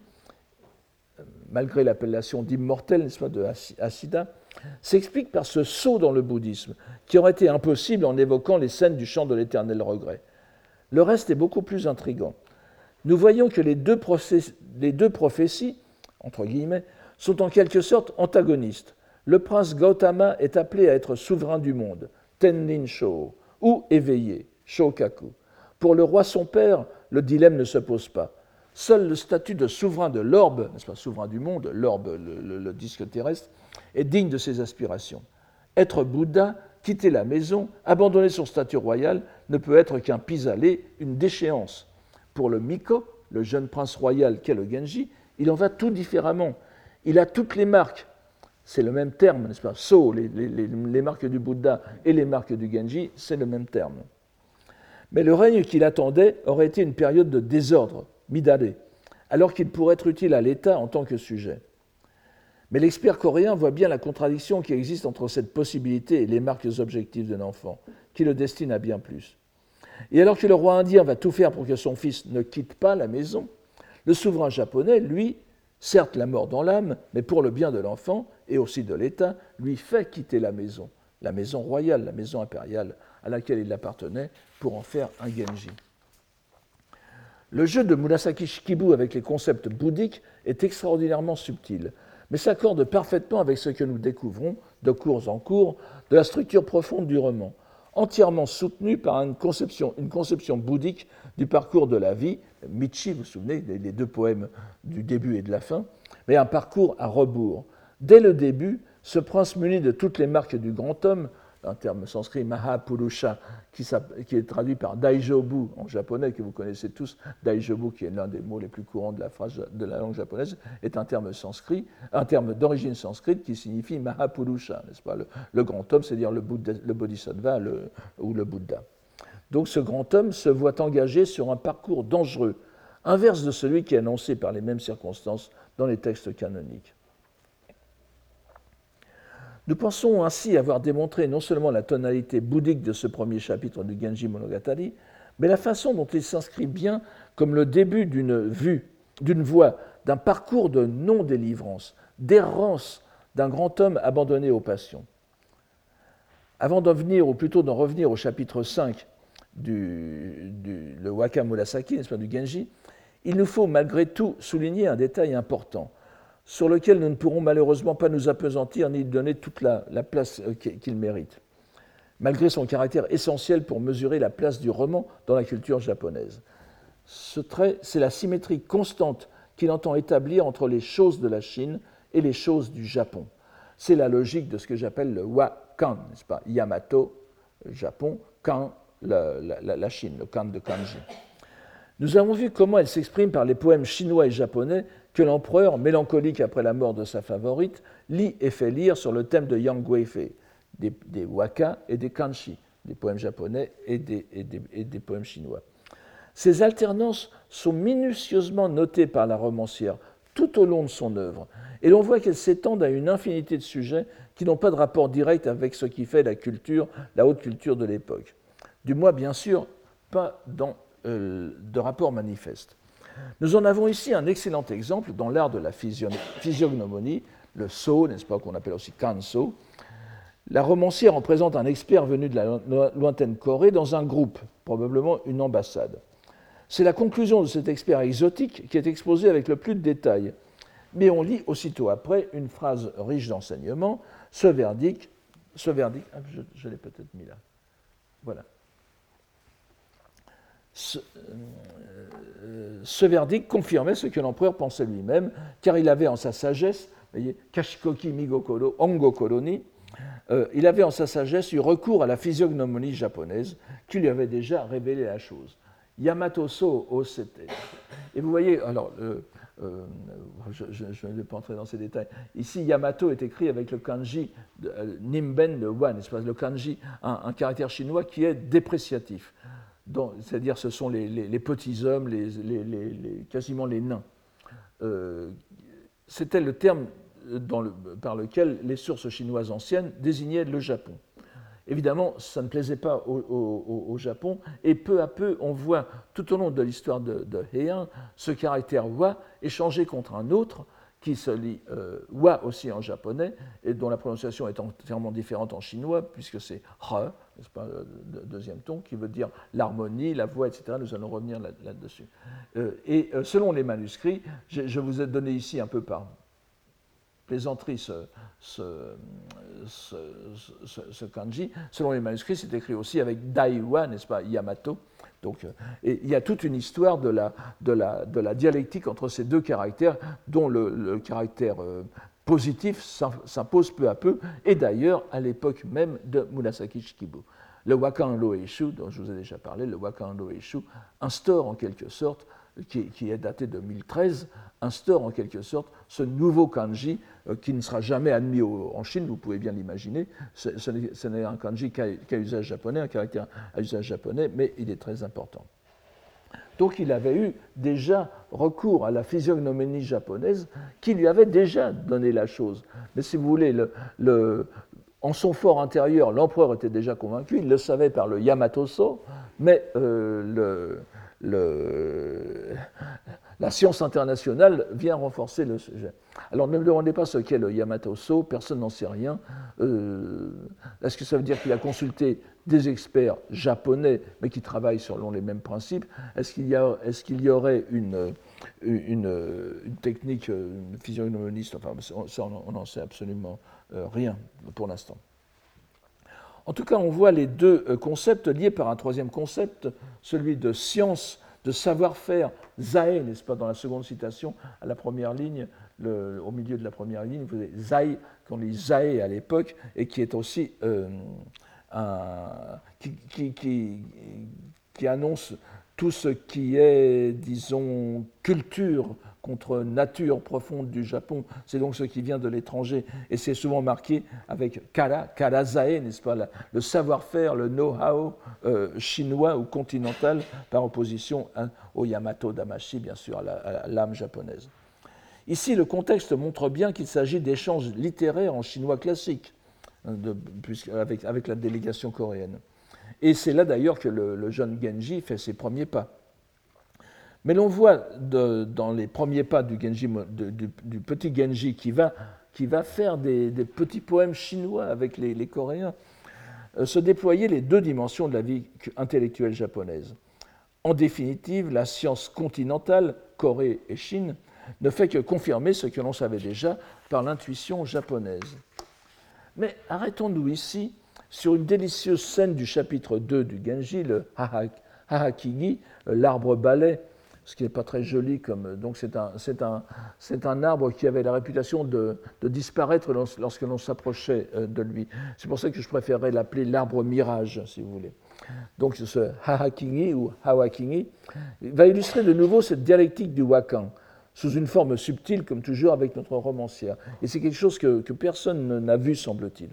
malgré l'appellation d'immortel, n'est-ce pas, de Ashida, s'explique par ce saut dans le bouddhisme, qui aurait été impossible en évoquant les scènes du chant de l'éternel regret. Le reste est beaucoup plus intrigant. Nous voyons que les deux, process, les deux prophéties, entre guillemets, sont en quelque sorte antagonistes. Le prince Gautama est appelé à être souverain du monde, Tennin Shō, ou éveillé, Shokaku. Pour le roi son père, le dilemme ne se pose pas. Seul le statut de souverain de l'orbe, n'est-ce pas, souverain du monde, l'orbe, le, le, le disque terrestre, est digne de ses aspirations. Être Bouddha, quitter la maison, abandonner son statut royal, ne peut être qu'un pis-aller, une déchéance. Pour le Miko, le jeune prince royal qu'est le Genji, il en va tout différemment. Il a toutes les marques, c'est le même terme, n'est-ce pas? So, les, les, les marques du Bouddha et les marques du Genji, c'est le même terme. Mais le règne qu'il attendait aurait été une période de désordre, midare, alors qu'il pourrait être utile à l'État en tant que sujet. Mais l'expert coréen voit bien la contradiction qui existe entre cette possibilité et les marques objectives d'un enfant, qui le destinent à bien plus. Et alors que le roi indien va tout faire pour que son fils ne quitte pas la maison, le souverain japonais, lui, certes la mort dans l'âme, mais pour le bien de l'enfant et aussi de l'État, lui fait quitter la maison, la maison royale, la maison impériale à laquelle il appartenait, pour en faire un Genji. Le jeu de Murasaki Shikibu avec les concepts bouddhiques est extraordinairement subtil, mais s'accorde parfaitement avec ce que nous découvrons, de cours en cours, de la structure profonde du roman. entièrement soutenu par une conception, une conception bouddhique du parcours de la vie, Michi, vous vous souvenez, les deux poèmes du début et de la fin, mais un parcours à rebours. Dès le début, ce prince muni de toutes les marques du grand homme, un terme sanskrit Mahapurusha, qui, qui est traduit par Daijobu en japonais, que vous connaissez tous, Daijobu, qui est l'un des mots les plus courants de la phrase de la langue japonaise, est un terme sanskrit, un terme d'origine sanskrite qui signifie Mahapurusha, n'est-ce pas, le, le grand homme, c'est-à-dire le, Bouddha, le Bodhisattva le, ou le Bouddha. Donc ce grand homme se voit engagé sur un parcours dangereux, inverse de celui qui est annoncé par les mêmes circonstances dans les textes canoniques. Nous pensons ainsi avoir démontré non seulement la tonalité bouddhique de ce premier chapitre du Genji Monogatari, mais la façon dont il s'inscrit bien comme le début d'une vue, d'une voie, d'un parcours de non-délivrance, d'errance d'un grand homme abandonné aux passions. Avant d'en venir, ou plutôt d'en revenir au chapitre cinq du, du le Waka Murasaki, n'est-ce pas, du Genji, il nous faut malgré tout souligner un détail important, sur lequel nous ne pourrons malheureusement pas nous appesantir ni lui donner toute la, la place qu'il mérite, malgré son caractère essentiel pour mesurer la place du roman dans la culture japonaise. Ce trait, c'est la symétrie constante qu'il entend établir entre les choses de la Chine et les choses du Japon. C'est la logique de ce que j'appelle le Wa-kan, n'est-ce pas ? Yamato, Japon, Kan, la, la, la Chine, le Kan de Kanji. Nous avons vu comment elle s'exprime par les poèmes chinois et japonais que l'empereur, mélancolique après la mort de sa favorite, lit et fait lire sur le thème de Yang Guifei, des, des waka et des kanshi, des poèmes japonais et des, et, des, et des poèmes chinois. Ces alternances sont minutieusement notées par la romancière tout au long de son œuvre, et l'on voit qu'elles s'étendent à une infinité de sujets qui n'ont pas de rapport direct avec ce qui fait la culture, la haute culture de l'époque. Du moins, bien sûr, pas dans, euh, de rapport manifeste. Nous en avons ici un excellent exemple dans l'art de la physiognomonie, le so, n'est-ce pas, qu'on appelle aussi kanso. La romancière en présente un expert venu de la lointaine Corée dans un groupe, probablement une ambassade. C'est la conclusion de cet expert exotique qui est exposée avec le plus de détails. Mais on lit aussitôt après une phrase riche d'enseignements, ce verdict, ce verdict, ah, je, je l'ai peut-être mis là, voilà. Ce, euh, ce verdict confirmait ce que l'empereur pensait lui-même, car il avait en sa sagesse, vous voyez, Kashikoki Migokoro, Ongokoro ni, euh, il avait en sa sagesse eu recours à la physiognomonie japonaise qui lui avait déjà révélé la chose. Yamato so osete. Et vous voyez, alors, euh, euh, je ne vais pas entrer dans ces détails. Ici, Yamato est écrit avec le kanji de, euh, Nimben de Wan, le kanji, un, un caractère chinois qui est dépréciatif. C'est-à-dire ce sont les, les, les petits hommes, les, les, les, quasiment les nains. Euh, C'était le terme dans le, par lequel les sources chinoises anciennes désignaient le Japon. Évidemment, ça ne plaisait pas au, au, au Japon, et peu à peu, on voit tout au long de l'histoire de, de Heian, ce caractère wa est changé contre un autre, qui se lit euh, wa aussi en japonais, et dont la prononciation est entièrement différente en chinois, puisque c'est re, n'est-ce pas, le deuxième ton, qui veut dire l'harmonie, la voix, et cetera. Nous allons revenir là, là-dessus. Euh, et euh, selon les manuscrits, je, je vous ai donné ici un peu par plaisanterie ce, ce, ce, ce, ce kanji. Selon les manuscrits, c'est écrit aussi avec Daiwa, n'est-ce pas, Yamato. Donc, et il y a toute une histoire de la, de, la, de la dialectique entre ces deux caractères, dont le, le caractère euh, positif s'impose peu à peu, et d'ailleurs à l'époque même de Murasaki Shikibu. Le Wakan Roeishu, dont je vous ai déjà parlé, le Wakan Roeishu instaure en quelque sorte, qui, qui est daté de mille treize, instaure en quelque sorte ce nouveau kanji euh, qui ne sera jamais admis au, en Chine, vous pouvez bien l'imaginer. Ce, ce n'est un kanji qu'à, qu'à usage japonais, un caractère à usage japonais, mais il est très important. Donc il avait eu déjà recours à la physiognomonie japonaise qui lui avait déjà donné la chose. Mais si vous voulez, le, le, en son fort intérieur, l'empereur était déjà convaincu, il le savait par le Yamato-so, mais euh, le, le, la science internationale vient renforcer le sujet. Alors ne me demandez pas ce qu'est le Yamato-so, personne n'en sait rien. Euh, est-ce que ça veut dire qu'il a consulté des experts japonais, mais qui travaillent selon les mêmes principes? Est-ce qu'il y, a, est-ce qu'il y aurait une, une, une technique une physiognomoniste? Enfin, ça, on n'en sait absolument rien pour l'instant. En tout cas, on voit les deux concepts liés par un troisième concept, celui de science, de savoir-faire, zae, n'est-ce pas, dans la seconde citation, à la première ligne, le, au milieu de la première ligne, vous avez zae, qu'on lit zae à l'époque, et qui est aussi euh, un, qui, qui, qui, qui annonce tout ce qui est, disons, culture contre nature profonde du Japon. C'est donc ce qui vient de l'étranger, et c'est souvent marqué avec kara, karazae, n'est-ce pas, le savoir-faire, le know-how euh, chinois ou continental, par opposition hein, au Yamato Damashi, bien sûr, à, la, à l'âme japonaise. Ici, le contexte montre bien qu'il s'agit d'échanges littéraires en chinois classique, de, avec, avec la délégation coréenne. Et c'est là d'ailleurs que le, le jeune Genji fait ses premiers pas. Mais l'on voit de, dans les premiers pas du, Genji, de, du, du petit Genji qui va, qui va faire des, des petits poèmes chinois avec les, les Coréens, euh, se déployer les deux dimensions de la vie intellectuelle japonaise. En définitive, la science continentale, Corée et Chine, ne fait que confirmer ce que l'on savait déjà par l'intuition japonaise. Mais arrêtons-nous ici sur une délicieuse scène du chapitre deux du Genji, le Hahakigi, l'arbre balai, ce qui n'est pas très joli. Comme, donc c'est un, c'est un, c'est un arbre qui avait la réputation de, de disparaître lorsque l'on s'approchait de lui. C'est pour ça que je préférerais l'appeler l'arbre mirage, si vous voulez. Donc ce Hahakigi ou Hawakigi va illustrer de nouveau cette dialectique du wakan, sous une forme subtile, comme toujours avec notre romancière. Et c'est quelque chose que, que personne n'a vu, semble-t-il.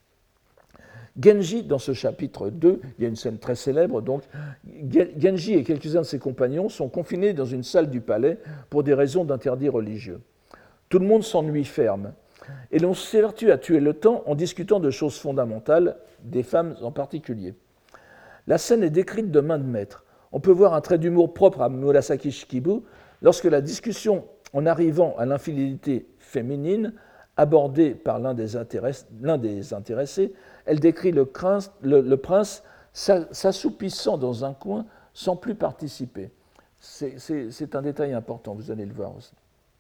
Genji, dans ce chapitre deux, il y a une scène très célèbre, donc Genji et quelques-uns de ses compagnons sont confinés dans une salle du palais pour des raisons d'interdit religieux. Tout le monde s'ennuie ferme, et l'on s'évertue à tuer le temps en discutant de choses fondamentales, des femmes en particulier. La scène est décrite de main de maître. On peut voir un trait d'humour propre à Murasaki Shikibu lorsque la discussion en arrivant à l'infidélité féminine, abordée par l'un des, intéress- l'un des intéressés, elle décrit le, prince, le, le prince s'assoupissant dans un coin sans plus participer. C'est, c'est, c'est un détail important, vous allez le voir aussi.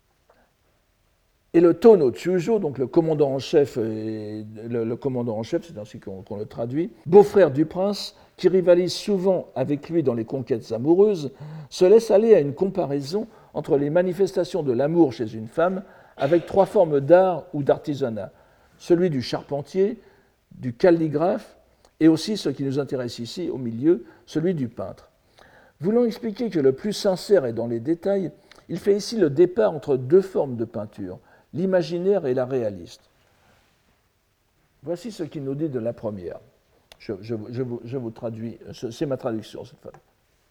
Et le Tono Chujo, donc le commandant en chef, le, le commandant en chef, c'est ainsi qu'on, qu'on le traduit, beau-frère du prince, qui rivalise souvent avec lui dans les conquêtes amoureuses, se laisse aller à une comparaison entre les manifestations de l'amour chez une femme avec trois formes d'art ou d'artisanat, celui du charpentier, du calligraphe et aussi, ce qui nous intéresse ici au milieu, celui du peintre. Voulant expliquer que le plus sincère est dans les détails, il fait ici le départ entre deux formes de peinture, l'imaginaire et la réaliste. Voici ce qu'il nous dit de la première. Je, je, je, vous, je vous traduis, c'est ma traduction cette fois.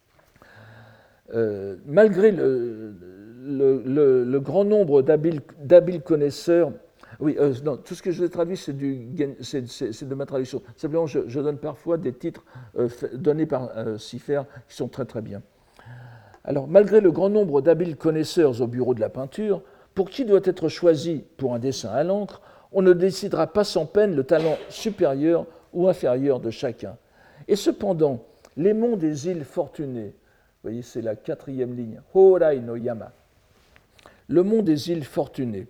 Euh, malgré le, le, le, le grand nombre d'habiles, d'habiles connaisseurs, oui, euh, non, tout ce que je vous ai traduit, c'est, du, c'est, c'est, c'est de ma traduction. Simplement, je, je donne parfois des titres euh, donnés par euh, Siffert qui sont très très bien. Alors, malgré le grand nombre d'habiles connaisseurs au bureau de la peinture, pour qui doit être choisi pour un dessin à l'encre, on ne décidera pas sans peine le talent supérieur ou inférieur de chacun. Et cependant, les monts des îles Fortunées, vous voyez, c'est la quatrième ligne, Horai no Yama, le mont des îles Fortunées,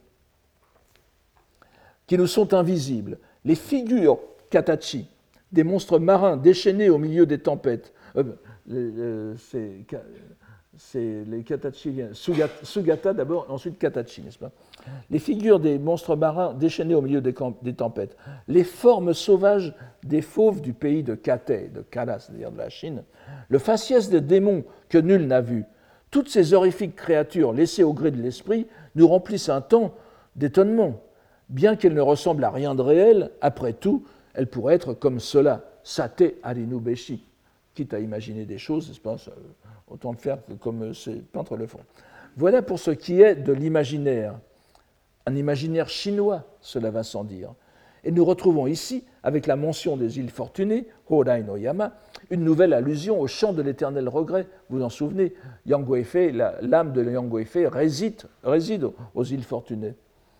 qui nous sont invisibles, les figures katachi, des monstres marins déchaînés au milieu des tempêtes, euh, euh, c'est, c'est les katachi, sugata, sugata d'abord, ensuite katachi, n'est-ce pas? Les figures des monstres marins déchaînés au milieu des, des tempêtes, les formes sauvages des fauves du pays de Kate, de Kala, c'est-à-dire de la Chine, le faciès des démons que nul n'a vu, toutes ces horrifiques créatures laissées au gré de l'esprit nous remplissent un temps d'étonnement. Bien qu'elles ne ressemblent à rien de réel, après tout, elles pourraient être comme cela, sate arinu beshi, quitte à imaginer des choses, n'est-ce pas, autant le faire comme ces peintres le font. Voilà pour ce qui est de l'imaginaire. Un imaginaire chinois, cela va sans dire. Et nous retrouvons ici, avec la mention des îles Fortunées, Horai no Yama, une nouvelle allusion au chant de l'éternel regret. Vous vous en souvenez, Yang Guifei, la, l'âme de Yang Guifei réside, réside aux îles Fortunées.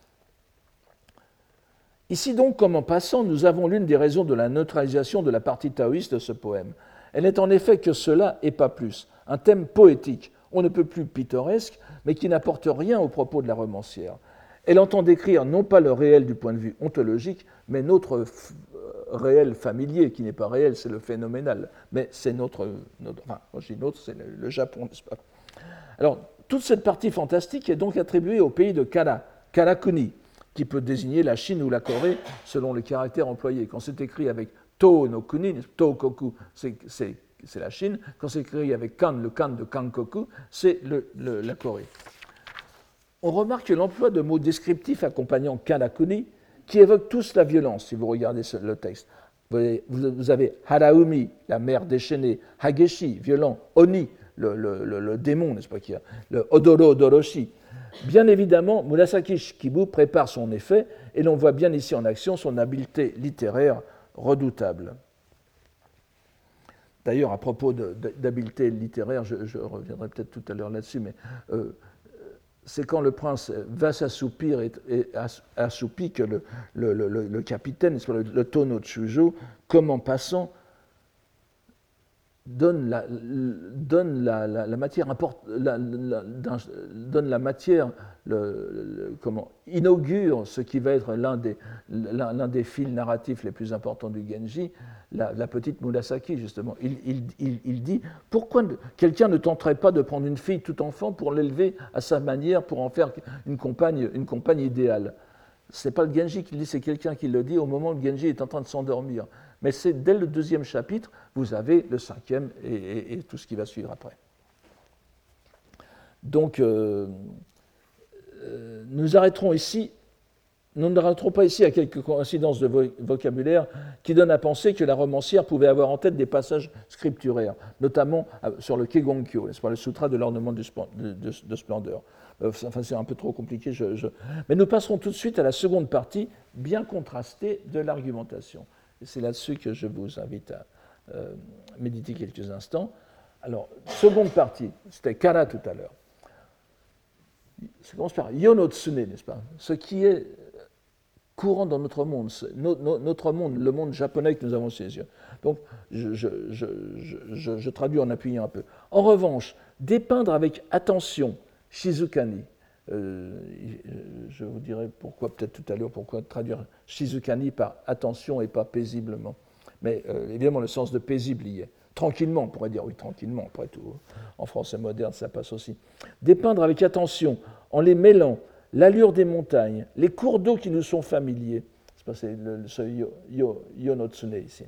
Ici donc, comme en passant, nous avons l'une des raisons de la neutralisation de la partie taoïste de ce poème. Elle n'est en effet que cela et pas plus, un thème poétique, on ne peut plus pittoresque, mais qui n'apporte rien au propos de la romancière. Elle entend décrire non pas le réel du point de vue ontologique, mais notre réel familier qui n'est pas réel, c'est le phénoménal. Mais c'est notre, notre enfin, moi je dis notre, c'est le, le Japon, n'est-ce pas? Alors, toute cette partie fantastique est donc attribuée au pays de Kara, Karakuni, qui peut désigner la Chine ou la Corée selon le caractère employé. Quand c'est écrit avec To no Kuni, Tokoku, c'est, c'est, c'est la Chine. Quand c'est écrit avec Kan, le Kan de Kankoku, c'est le, le, la Corée. On remarque l'emploi de mots descriptifs accompagnant Karakuni qui évoquent tous la violence, si vous regardez le texte. Vous avez Haraumi, la mer déchaînée, Hageshi, violent, Oni, le, le, le, le démon, n'est-ce pas, qu'il y a, le Odoro Odoroshi. Bien évidemment, Murasaki Shikibu prépare son effet et l'on voit bien ici en action son habileté littéraire redoutable. D'ailleurs, à propos de, de, d'habileté littéraire, je, je reviendrai peut-être tout à l'heure là-dessus, mais euh, c'est quand le prince va s'assoupir et, et assoupit que le, le, le, le capitaine, le, le Tono Tsujo, comme en passant, donne la, donne la, la, la matière, import, la, la, donne la matière le, le, comment, inaugure ce qui va être l'un des, l'un, l'un des fils narratifs les plus importants du Genji, la, la petite Murasaki, justement. Il, il, il, il dit, pourquoi quelqu'un ne tenterait pas de prendre une fille tout enfant pour l'élever à sa manière, pour en faire une compagne, une compagne idéale? Ce n'est pas le Genji qui le dit, c'est quelqu'un qui le dit au moment où le Genji est en train de s'endormir. Mais c'est dès le deuxième chapitre, vous avez le cinquième et, et, et tout ce qui va suivre après. Donc, euh, euh, nous arrêterons ici, nous ne arrêterons pas ici à quelques coïncidences de vo- vocabulaire qui donnent à penser que la romancière pouvait avoir en tête des passages scripturaires, notamment sur le Kegonkyo, n'est-ce pas, le sutra de l'ornement de, de, de, de splendeur. Enfin, c'est un peu trop compliqué. Je, je... Mais nous passerons tout de suite à la seconde partie, bien contrastée, de l'argumentation. Et c'est là-dessus que je vous invite à euh, méditer quelques instants. Alors, seconde partie, c'était Kara tout à l'heure. Ça commence par Yonotsune, n'est-ce pas? Ce qui est courant dans notre monde, no, no, notre monde, le monde japonais que nous avons sous les yeux. Donc, je, je, je, je, je traduis en appuyant un peu. En revanche, dépeindre avec attention Shizukani. Euh, je vous dirai pourquoi, peut-être tout à l'heure, pourquoi traduire Shizukani par attention et pas paisiblement. Mais euh, évidemment, le sens de paisible y est. Tranquillement, on pourrait dire, oui, tranquillement, après tout. En français moderne, ça passe aussi. Dépeindre avec attention, en les mêlant, l'allure des montagnes, les cours d'eau qui nous sont familiers. C'est le, ce yo, yo, Yonotsune ici.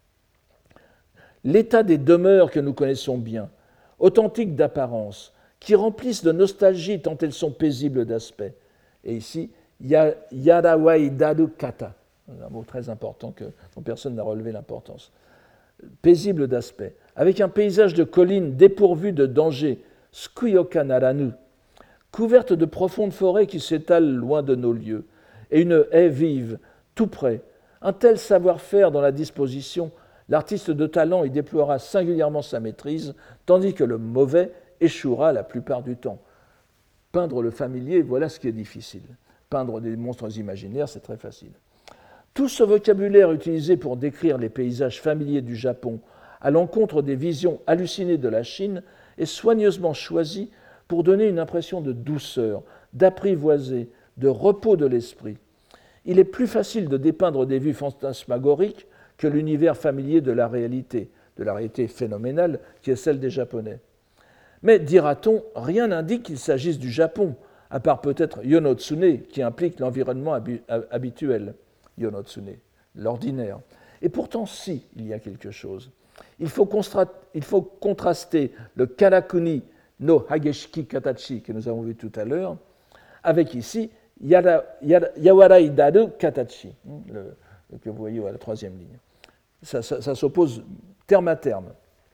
L'état des demeures que nous connaissons bien, authentiques d'apparence, qui remplissent de nostalgie tant elles sont paisibles d'aspect. Et ici, Yarawai Daru Kata, un mot très important que, dont personne n'a relevé l'importance. Paisible d'aspect, avec un paysage de collines dépourvu de danger, Tsukuyoka Naranu, couverte de profondes forêts qui s'étalent loin de nos lieux, et une haie vive, tout près. Un tel savoir-faire dans la disposition, l'artiste de talent y déploiera singulièrement sa maîtrise, tandis que le mauvais échouera la plupart du temps. Peindre le familier, voilà ce qui est difficile. Peindre des monstres imaginaires, c'est très facile. Tout ce vocabulaire utilisé pour décrire les paysages familiers du Japon à l'encontre des visions hallucinées de la Chine est soigneusement choisi pour donner une impression de douceur, d'apprivoiser, de repos de l'esprit. Il est plus facile de dépeindre des vues fantasmagoriques que l'univers familier de la réalité, de la réalité phénoménale qui est celle des Japonais. Mais, dira-t-on, rien n'indique qu'il s'agisse du Japon, à part peut-être Yonotsune, qui implique l'environnement habi- habituel. Yonotsune, l'ordinaire. Et pourtant, si, il y a quelque chose. Il faut, constra- il faut contraster le Karakuni no Hageshiki Katachi que nous avons vu tout à l'heure, avec ici yara, yara, Yawarai Daru Katachi, le, le que vous voyez à la troisième ligne. Ça, ça, ça s'oppose terme à terme.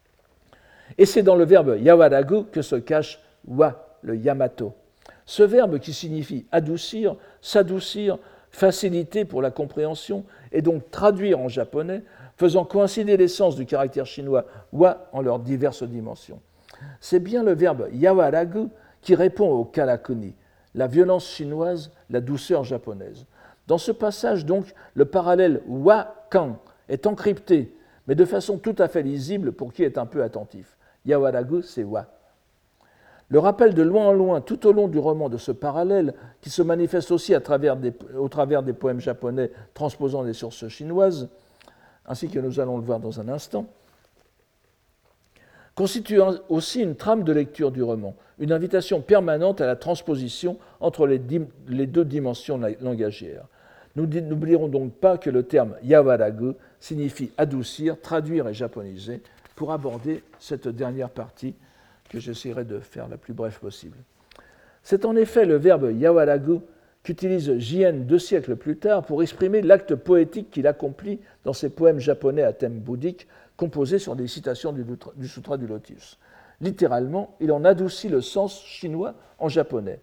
Et c'est dans le verbe yawaragu que se cache wa, le yamato. Ce verbe qui signifie adoucir, s'adoucir, faciliter pour la compréhension, et donc traduire en japonais, faisant coïncider l'essence du caractère chinois wa en leurs diverses dimensions. C'est bien le verbe yawaragu qui répond au karakuni, la violence chinoise, la douceur japonaise. Dans ce passage, donc, le parallèle wa-kan est encrypté, mais de façon tout à fait lisible pour qui est un peu attentif. Yawaragu, c'est wa. Le rappel de loin en loin, tout au long du roman, de ce parallèle, qui se manifeste aussi à travers des, au travers des poèmes japonais transposant des sources chinoises, ainsi que nous allons le voir dans un instant, constitue aussi une trame de lecture du roman, une invitation permanente à la transposition entre les, dim- les deux dimensions langagières. Nous n'oublierons donc pas que le terme yawaragu signifie adoucir, traduire et japoniser pour aborder cette dernière partie que j'essaierai de faire la plus brève possible. C'est en effet le verbe yawaragu qu'utilise Jien deux siècles plus tard pour exprimer l'acte poétique qu'il accomplit dans ses poèmes japonais à thème bouddhique composés sur des citations du, du Sutra du Lotus. Littéralement, il en adoucit le sens chinois en japonais.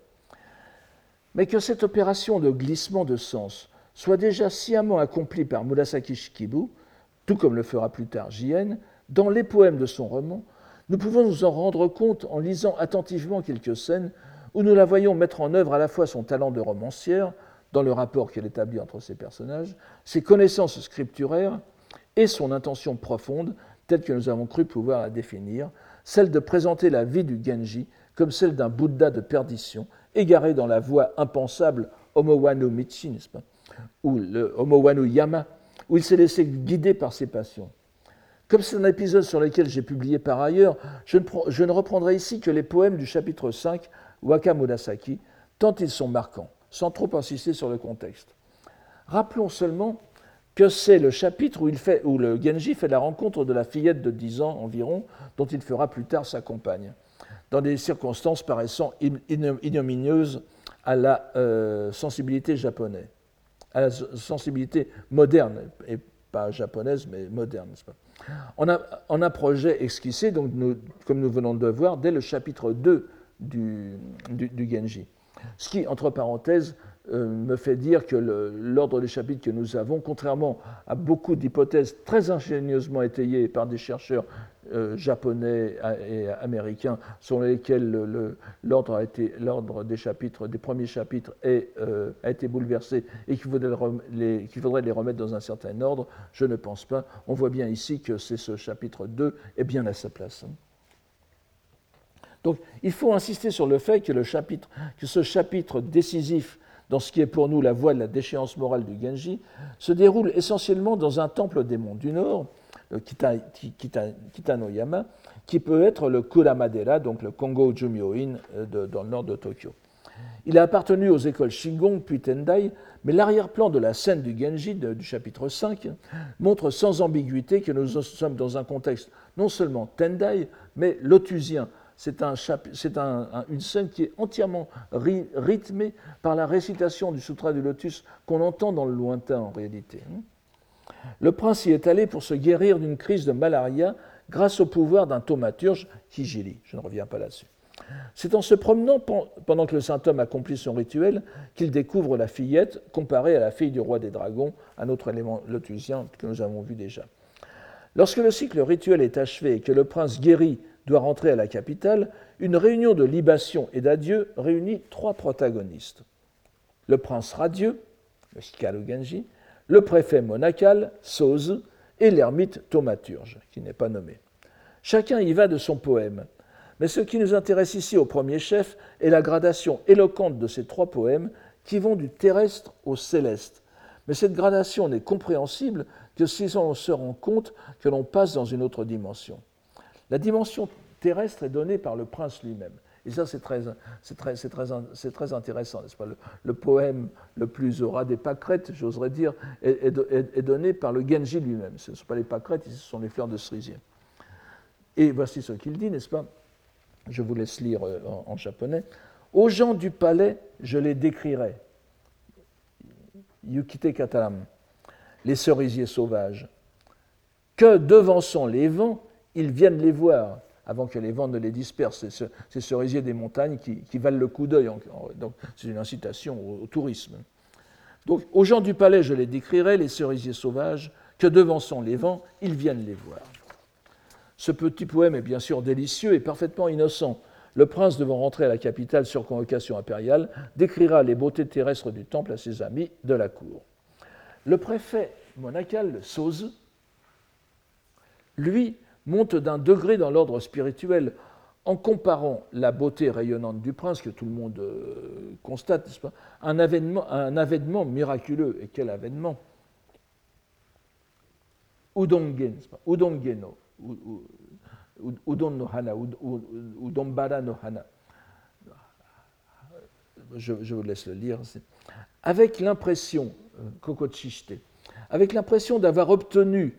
Mais que cette opération de glissement de sens soit déjà sciemment accomplie par Murasaki Shikibu, tout comme le fera plus tard Jien, dans les poèmes de son roman, nous pouvons nous en rendre compte en lisant attentivement quelques scènes où nous la voyons mettre en œuvre à la fois son talent de romancière, dans le rapport qu'elle établit entre ses personnages, ses connaissances scripturaires et son intention profonde, telle que nous avons cru pouvoir la définir, celle de présenter la vie du Genji comme celle d'un Bouddha de perdition, égaré dans la voie impensable Omowanu Michi, n'est-ce pas, ou le Omowanu Yama, où il s'est laissé guider par ses passions. Comme c'est un épisode sur lequel j'ai publié par ailleurs, je ne, je ne reprendrai ici que les poèmes du chapitre cinq, Waka Murasaki, tant ils sont marquants, sans trop insister sur le contexte. Rappelons seulement que c'est le chapitre où, il fait, où le Genji fait la rencontre de la fillette de dix ans environ, dont il fera plus tard sa compagne, dans des circonstances paraissant ignominieuses à la euh, sensibilité japonaise, à la sensibilité moderne, et pas japonaise, mais moderne, n'est-ce pas ? On a, on a un projet esquissé, donc nous, comme nous venons de le voir, dès le chapitre deux du, du, du Genji. Ce qui, entre parenthèses, euh, me fait dire que le, l'ordre des chapitres que nous avons, contrairement à beaucoup d'hypothèses très ingénieusement étayées par des chercheurs euh, japonais et américains, sur lesquels le, le, l'ordre, a été, l'ordre des chapitres, des premiers chapitres est, euh, a été bouleversé et qu'il faudrait, les, qu'il faudrait les remettre dans un certain ordre, je ne pense pas. On voit bien ici que c'est ce chapitre deux est bien à sa place. Donc, il faut insister sur le fait que, le chapitre, que ce chapitre décisif dans ce qui est pour nous la voie de la déchéance morale du Genji se déroule essentiellement dans un temple des monts du Nord, le Kita, Kita, Kitanoyama, qui peut être le Kuramadera, donc le Kongo Jumyo-in de, dans le nord de Tokyo. Il a appartenu aux écoles Shingon puis Tendai, mais l'arrière-plan de la scène du Genji de, du chapitre cinq montre sans ambiguïté que nous sommes dans un contexte non seulement Tendai, mais lotusien. C'est, un, c'est un, un, une scène qui est entièrement ry, rythmée par la récitation du Sutra du Lotus qu'on entend dans le lointain en réalité. Le prince y est allé pour se guérir d'une crise de malaria grâce au pouvoir d'un thaumaturge, Hijiri. Je ne reviens pas là-dessus. C'est en se promenant pendant que le saint homme accomplit son rituel qu'il découvre la fillette comparée à la fille du roi des dragons, un autre élément lotusien que nous avons vu déjà. Lorsque le cycle rituel est achevé et que le prince guéri doit rentrer à la capitale, une réunion de libation et d'adieu réunit trois protagonistes. Le prince radieux, le Hikaru Genji, le préfet monacal, Sozu, et l'ermite thaumaturge, qui n'est pas nommé. Chacun y va de son poème, mais ce qui nous intéresse ici au premier chef est la gradation éloquente de ces trois poèmes qui vont du terrestre au céleste. Mais cette gradation n'est compréhensible que si on se rend compte que l'on passe dans une autre dimension. La dimension terrestre est donnée par le prince lui-même. Et ça, c'est très, c'est très, c'est très, c'est très intéressant, n'est-ce pas ? Le, le poème le plus au ras des pâquerettes, j'oserais dire, est, est, est donné par le Genji lui-même. Ce ne sont pas les pâquerettes, ce sont les fleurs de cerisier. Et voici ce qu'il dit, n'est-ce pas ? Je vous laisse lire en, en japonais. « Aux gens du palais, je les décrirai. Yukite kataram, les cerisiers sauvages. Que devançant les vents, ils viennent les voir, avant que les vents ne les dispersent. C'est ce, ces cerisiers des montagnes qui, qui valent le coup d'œil. Donc, c'est une incitation au, au tourisme. Donc, aux gens du palais, je les décrirai, les cerisiers sauvages, que devançant les vents, ils viennent les voir. Ce petit poème est bien sûr délicieux et parfaitement innocent. Le prince, devant rentrer à la capitale sur convocation impériale, décrira les beautés terrestres du temple à ses amis de la cour. Le préfet monacal, le Sozu, lui, monte d'un degré dans l'ordre spirituel en comparant la beauté rayonnante du prince, que tout le monde euh, constate, n'est-ce pas, un avènement, un avènement miraculeux. Et quel avènement ! udonge, udonge no, udon no hana, udonbara no hana. Je, je vous laisse le lire. Avec l'impression, kokochishite, avec l'impression d'avoir obtenu,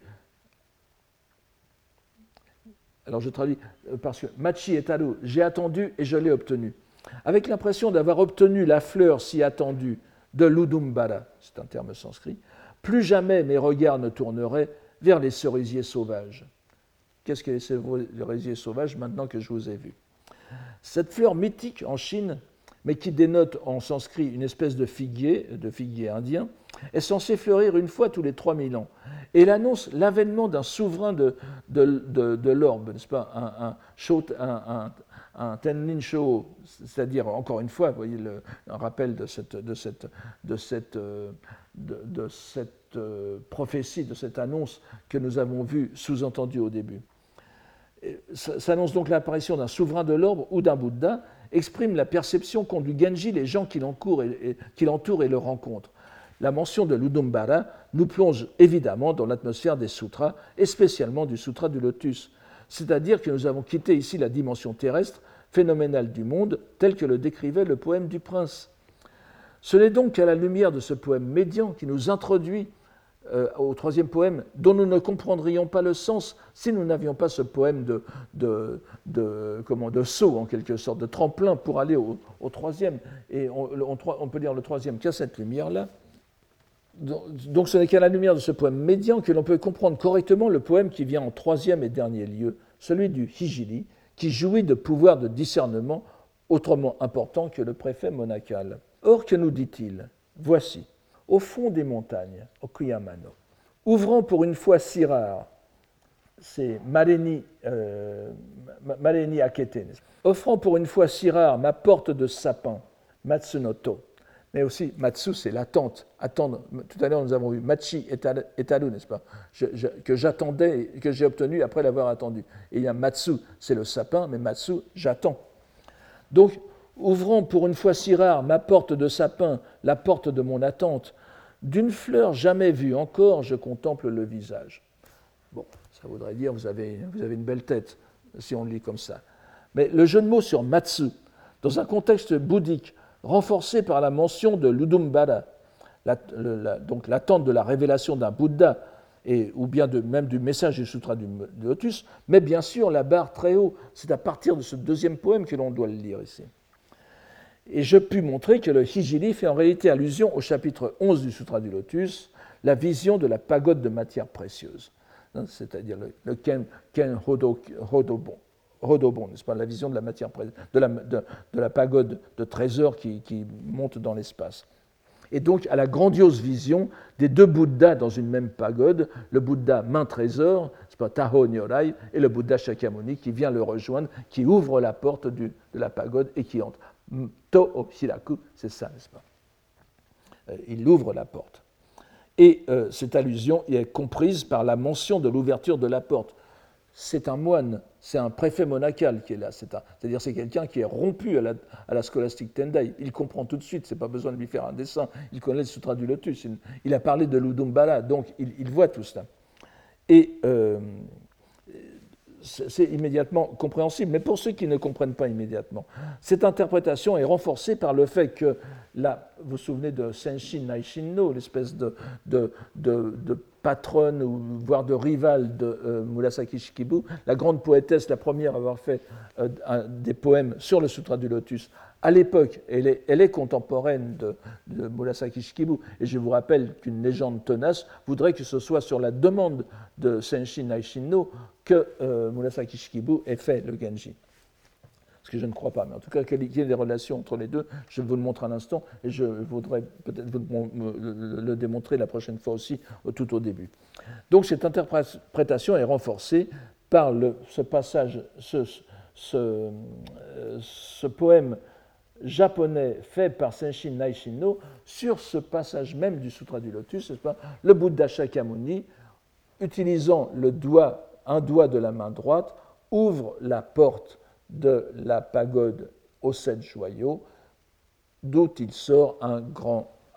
alors je traduis parce que machi etaru, j'ai attendu et je l'ai obtenu. Avec l'impression d'avoir obtenu la fleur si attendue de l'udumbara, c'est un terme sanskrit, plus jamais mes regards ne tourneraient vers les cerisiers sauvages. Qu'est-ce que les cerisiers sauvages maintenant que je vous ai vu? Cette fleur mythique en Chine, mais qui dénote en sanskrit une espèce de figuier, de figuier indien, est censée fleurir une fois tous les trois mille ans. Et elle annonce l'avènement d'un souverain de, de, de, de l'orbe, n'est-ce pas, un, un, shot, un, un, un Tennin Shō, c'est-à-dire, encore une fois, vous voyez, le, un rappel de cette, de cette, de cette, de, de cette prophétie, de cette annonce que nous avons vue sous-entendue au début. S'annonce donc l'apparition d'un souverain de l'orbe ou d'un Bouddha, exprime la perception qu'ont du Genji les gens qui l'entourent et, et, qui l'entourent et le rencontrent. La mention de l'Udumbara nous plonge évidemment dans l'atmosphère des sutras, et spécialement du sutra du lotus, c'est-à-dire que nous avons quitté ici la dimension terrestre, phénoménale du monde, tel que le décrivait le poème du prince. Ce n'est donc qu'à la lumière de ce poème médian qui nous introduit euh, au troisième poème, dont nous ne comprendrions pas le sens si nous n'avions pas ce poème de, de, de, comment, de saut, en quelque sorte, de tremplin pour aller au, au troisième. Et on, on, on peut dire le troisième qu'à cette lumière-là. Donc ce n'est qu'à la lumière de ce poème médian que l'on peut comprendre correctement le poème qui vient en troisième et dernier lieu, celui du Hijiri, qui jouit de pouvoirs de discernement autrement importants que le préfet monacal. Or, que nous dit-il? Voici, au fond des montagnes, Okuyamano, ouvrant pour une fois si rare, c'est Mareni, euh, Mareni Akete, offrant pour une fois si rare ma porte de sapin, Matsunoto, mais aussi Matsu, c'est l'attente, attendre. Tout à l'heure, nous avons vu Machi etaru, n'est-ce pas, je, je, que j'attendais, que j'ai obtenu après l'avoir attendu. Et il y a Matsu, c'est le sapin, mais Matsu, j'attends. Donc, ouvrant pour une fois si rare ma porte de sapin, la porte de mon attente, d'une fleur jamais vue encore, je contemple le visage. Bon, ça voudrait dire, vous avez, vous avez une belle tête, si on le lit comme ça. Mais le jeu de mots sur Matsu, dans un contexte bouddhique, renforcé par la mention de l'Udumbara, la, la, donc l'attente de la révélation d'un Bouddha, et, ou bien de, même du message du Sutra du Lotus, mais bien sûr la barre très haut. C'est à partir de ce deuxième poème que l'on doit le lire ici. Et je puis montrer que le Hijiri fait en réalité allusion au chapitre onze du Sutra du Lotus, la vision de la pagode de matière précieuse, c'est-à-dire le, le Ken, Ken Hodo, Hodobon. Rodobon, n'est-ce pas, la vision de la matière, de la, de, de la pagode de trésors qui, qui monte dans l'espace. Et donc à la grandiose vision des deux Bouddhas dans une même pagode, le Bouddha main trésor, c'est pas Taho Nyorai, et le Bouddha Shakyamuni qui vient le rejoindre, qui ouvre la porte du, de la pagode et qui entre. To o hiraku, c'est ça, n'est-ce pas? Il ouvre la porte. Et euh, cette allusion est comprise par la mention de l'ouverture de la porte. C'est un moine, c'est un préfet monacal qui est là, c'est un, c'est-à-dire c'est quelqu'un qui est rompu à la, à la scolastique Tendai. Il comprend tout de suite, c'est pas besoin de lui faire un dessin, il connaît le Sutra du Lotus, il, il a parlé de l'Udumbara, donc il, il voit tout cela. Et euh, c'est, c'est immédiatement compréhensible, mais pour ceux qui ne comprennent pas immédiatement, cette interprétation est renforcée par le fait que, la, vous vous souvenez de Senshin Naishinno, l'espèce de, de, de, de patronne ou voire de rivale de euh, Murasaki Shikibu, la grande poétesse, la première à avoir fait euh, un, des poèmes sur le Sutra du Lotus. À l'époque, elle est, elle est contemporaine de, de Murasaki Shikibu, et je vous rappelle qu'une légende tenace voudrait que ce soit sur la demande de Senshin Naishinno que euh, Murasaki Shikibu ait fait le Genji. Ce que je ne crois pas, mais en tout cas, qu'il y ait des relations entre les deux, je vous le montre un instant, et je voudrais peut-être vous le démontrer la prochaine fois aussi, tout au début. Donc cette interprétation est renforcée par le, ce passage, ce, ce, ce poème japonais fait par Senshin Naishinno sur ce passage même du Sutra du Lotus, n'est-ce pas? Le Bouddha Shakyamuni, utilisant le doigt, un doigt de la main droite, ouvre la porte de la pagode aux sept joyaux, d'où il sort un grand,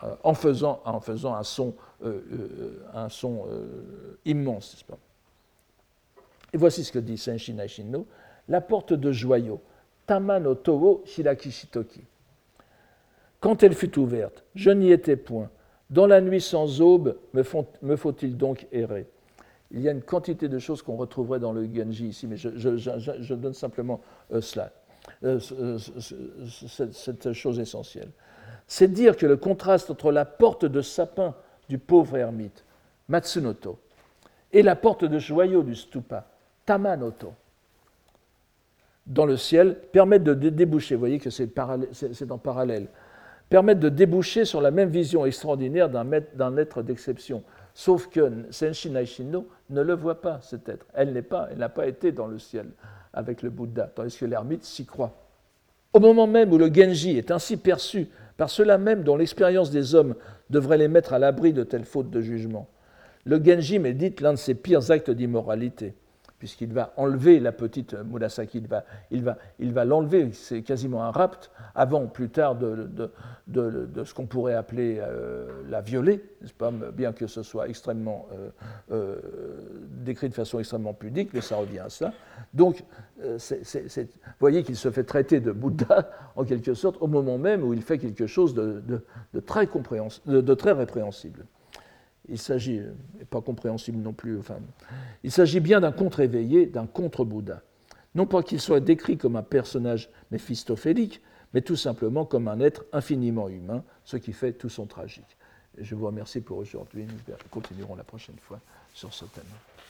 euh, en, faisant, en faisant un son, euh, euh, un son euh, immense, n'est-ce pas? Et voici ce que dit Senshi Naishinno, la porte de joyau, Tama no to wo hirakishitoki. Quand elle fut ouverte, je n'y étais point. Dans la nuit sans aube, me, font, me faut-il donc errer? Il y a une quantité de choses qu'on retrouverait dans le Genji ici, mais je, je, je, je donne simplement euh, cela, euh, cette, cette chose essentielle. C'est dire que le contraste entre la porte de sapin du pauvre ermite, Matsunoto, et la porte de joyau du stupa, Tamanoto, dans le ciel, permettent de déboucher, vous voyez que c'est, parallèle, c'est, c'est en parallèle, permettent de déboucher sur la même vision extraordinaire d'un, d'un être d'exception. Sauf que Senshi Naishinno ne le voit pas, cet être. Elle n'est pas, elle n'a pas été dans le ciel avec le Bouddha, tandis que l'ermite s'y croit. Au moment même où le Genji est ainsi perçu par ceux-là même dont l'expérience des hommes devrait les mettre à l'abri de telles fautes de jugement, le Genji médite l'un de ses pires actes d'immoralité, puisqu'il va enlever la petite Murasaki, il va, il va, il va l'enlever, c'est quasiment un rapt, avant ou plus tard de, de, de, de ce qu'on pourrait appeler euh, la violer, n'est-ce pas, bien que ce soit extrêmement euh, euh, décrit de façon extrêmement pudique, mais ça revient à ça. Donc, euh, c'est, c'est, c'est, vous voyez qu'il se fait traiter de Bouddha, en quelque sorte, au moment même où il fait quelque chose de, de, de, très, de, de très répréhensible. Il s'agit, et pas compréhensible non plus, enfin, il s'agit bien d'un contre-éveillé, d'un contre-Bouddha. Non pas qu'il soit décrit comme un personnage méphistophélique, mais tout simplement comme un être infiniment humain, ce qui fait tout son tragique. Et je vous remercie pour aujourd'hui, nous continuerons la prochaine fois sur ce thème.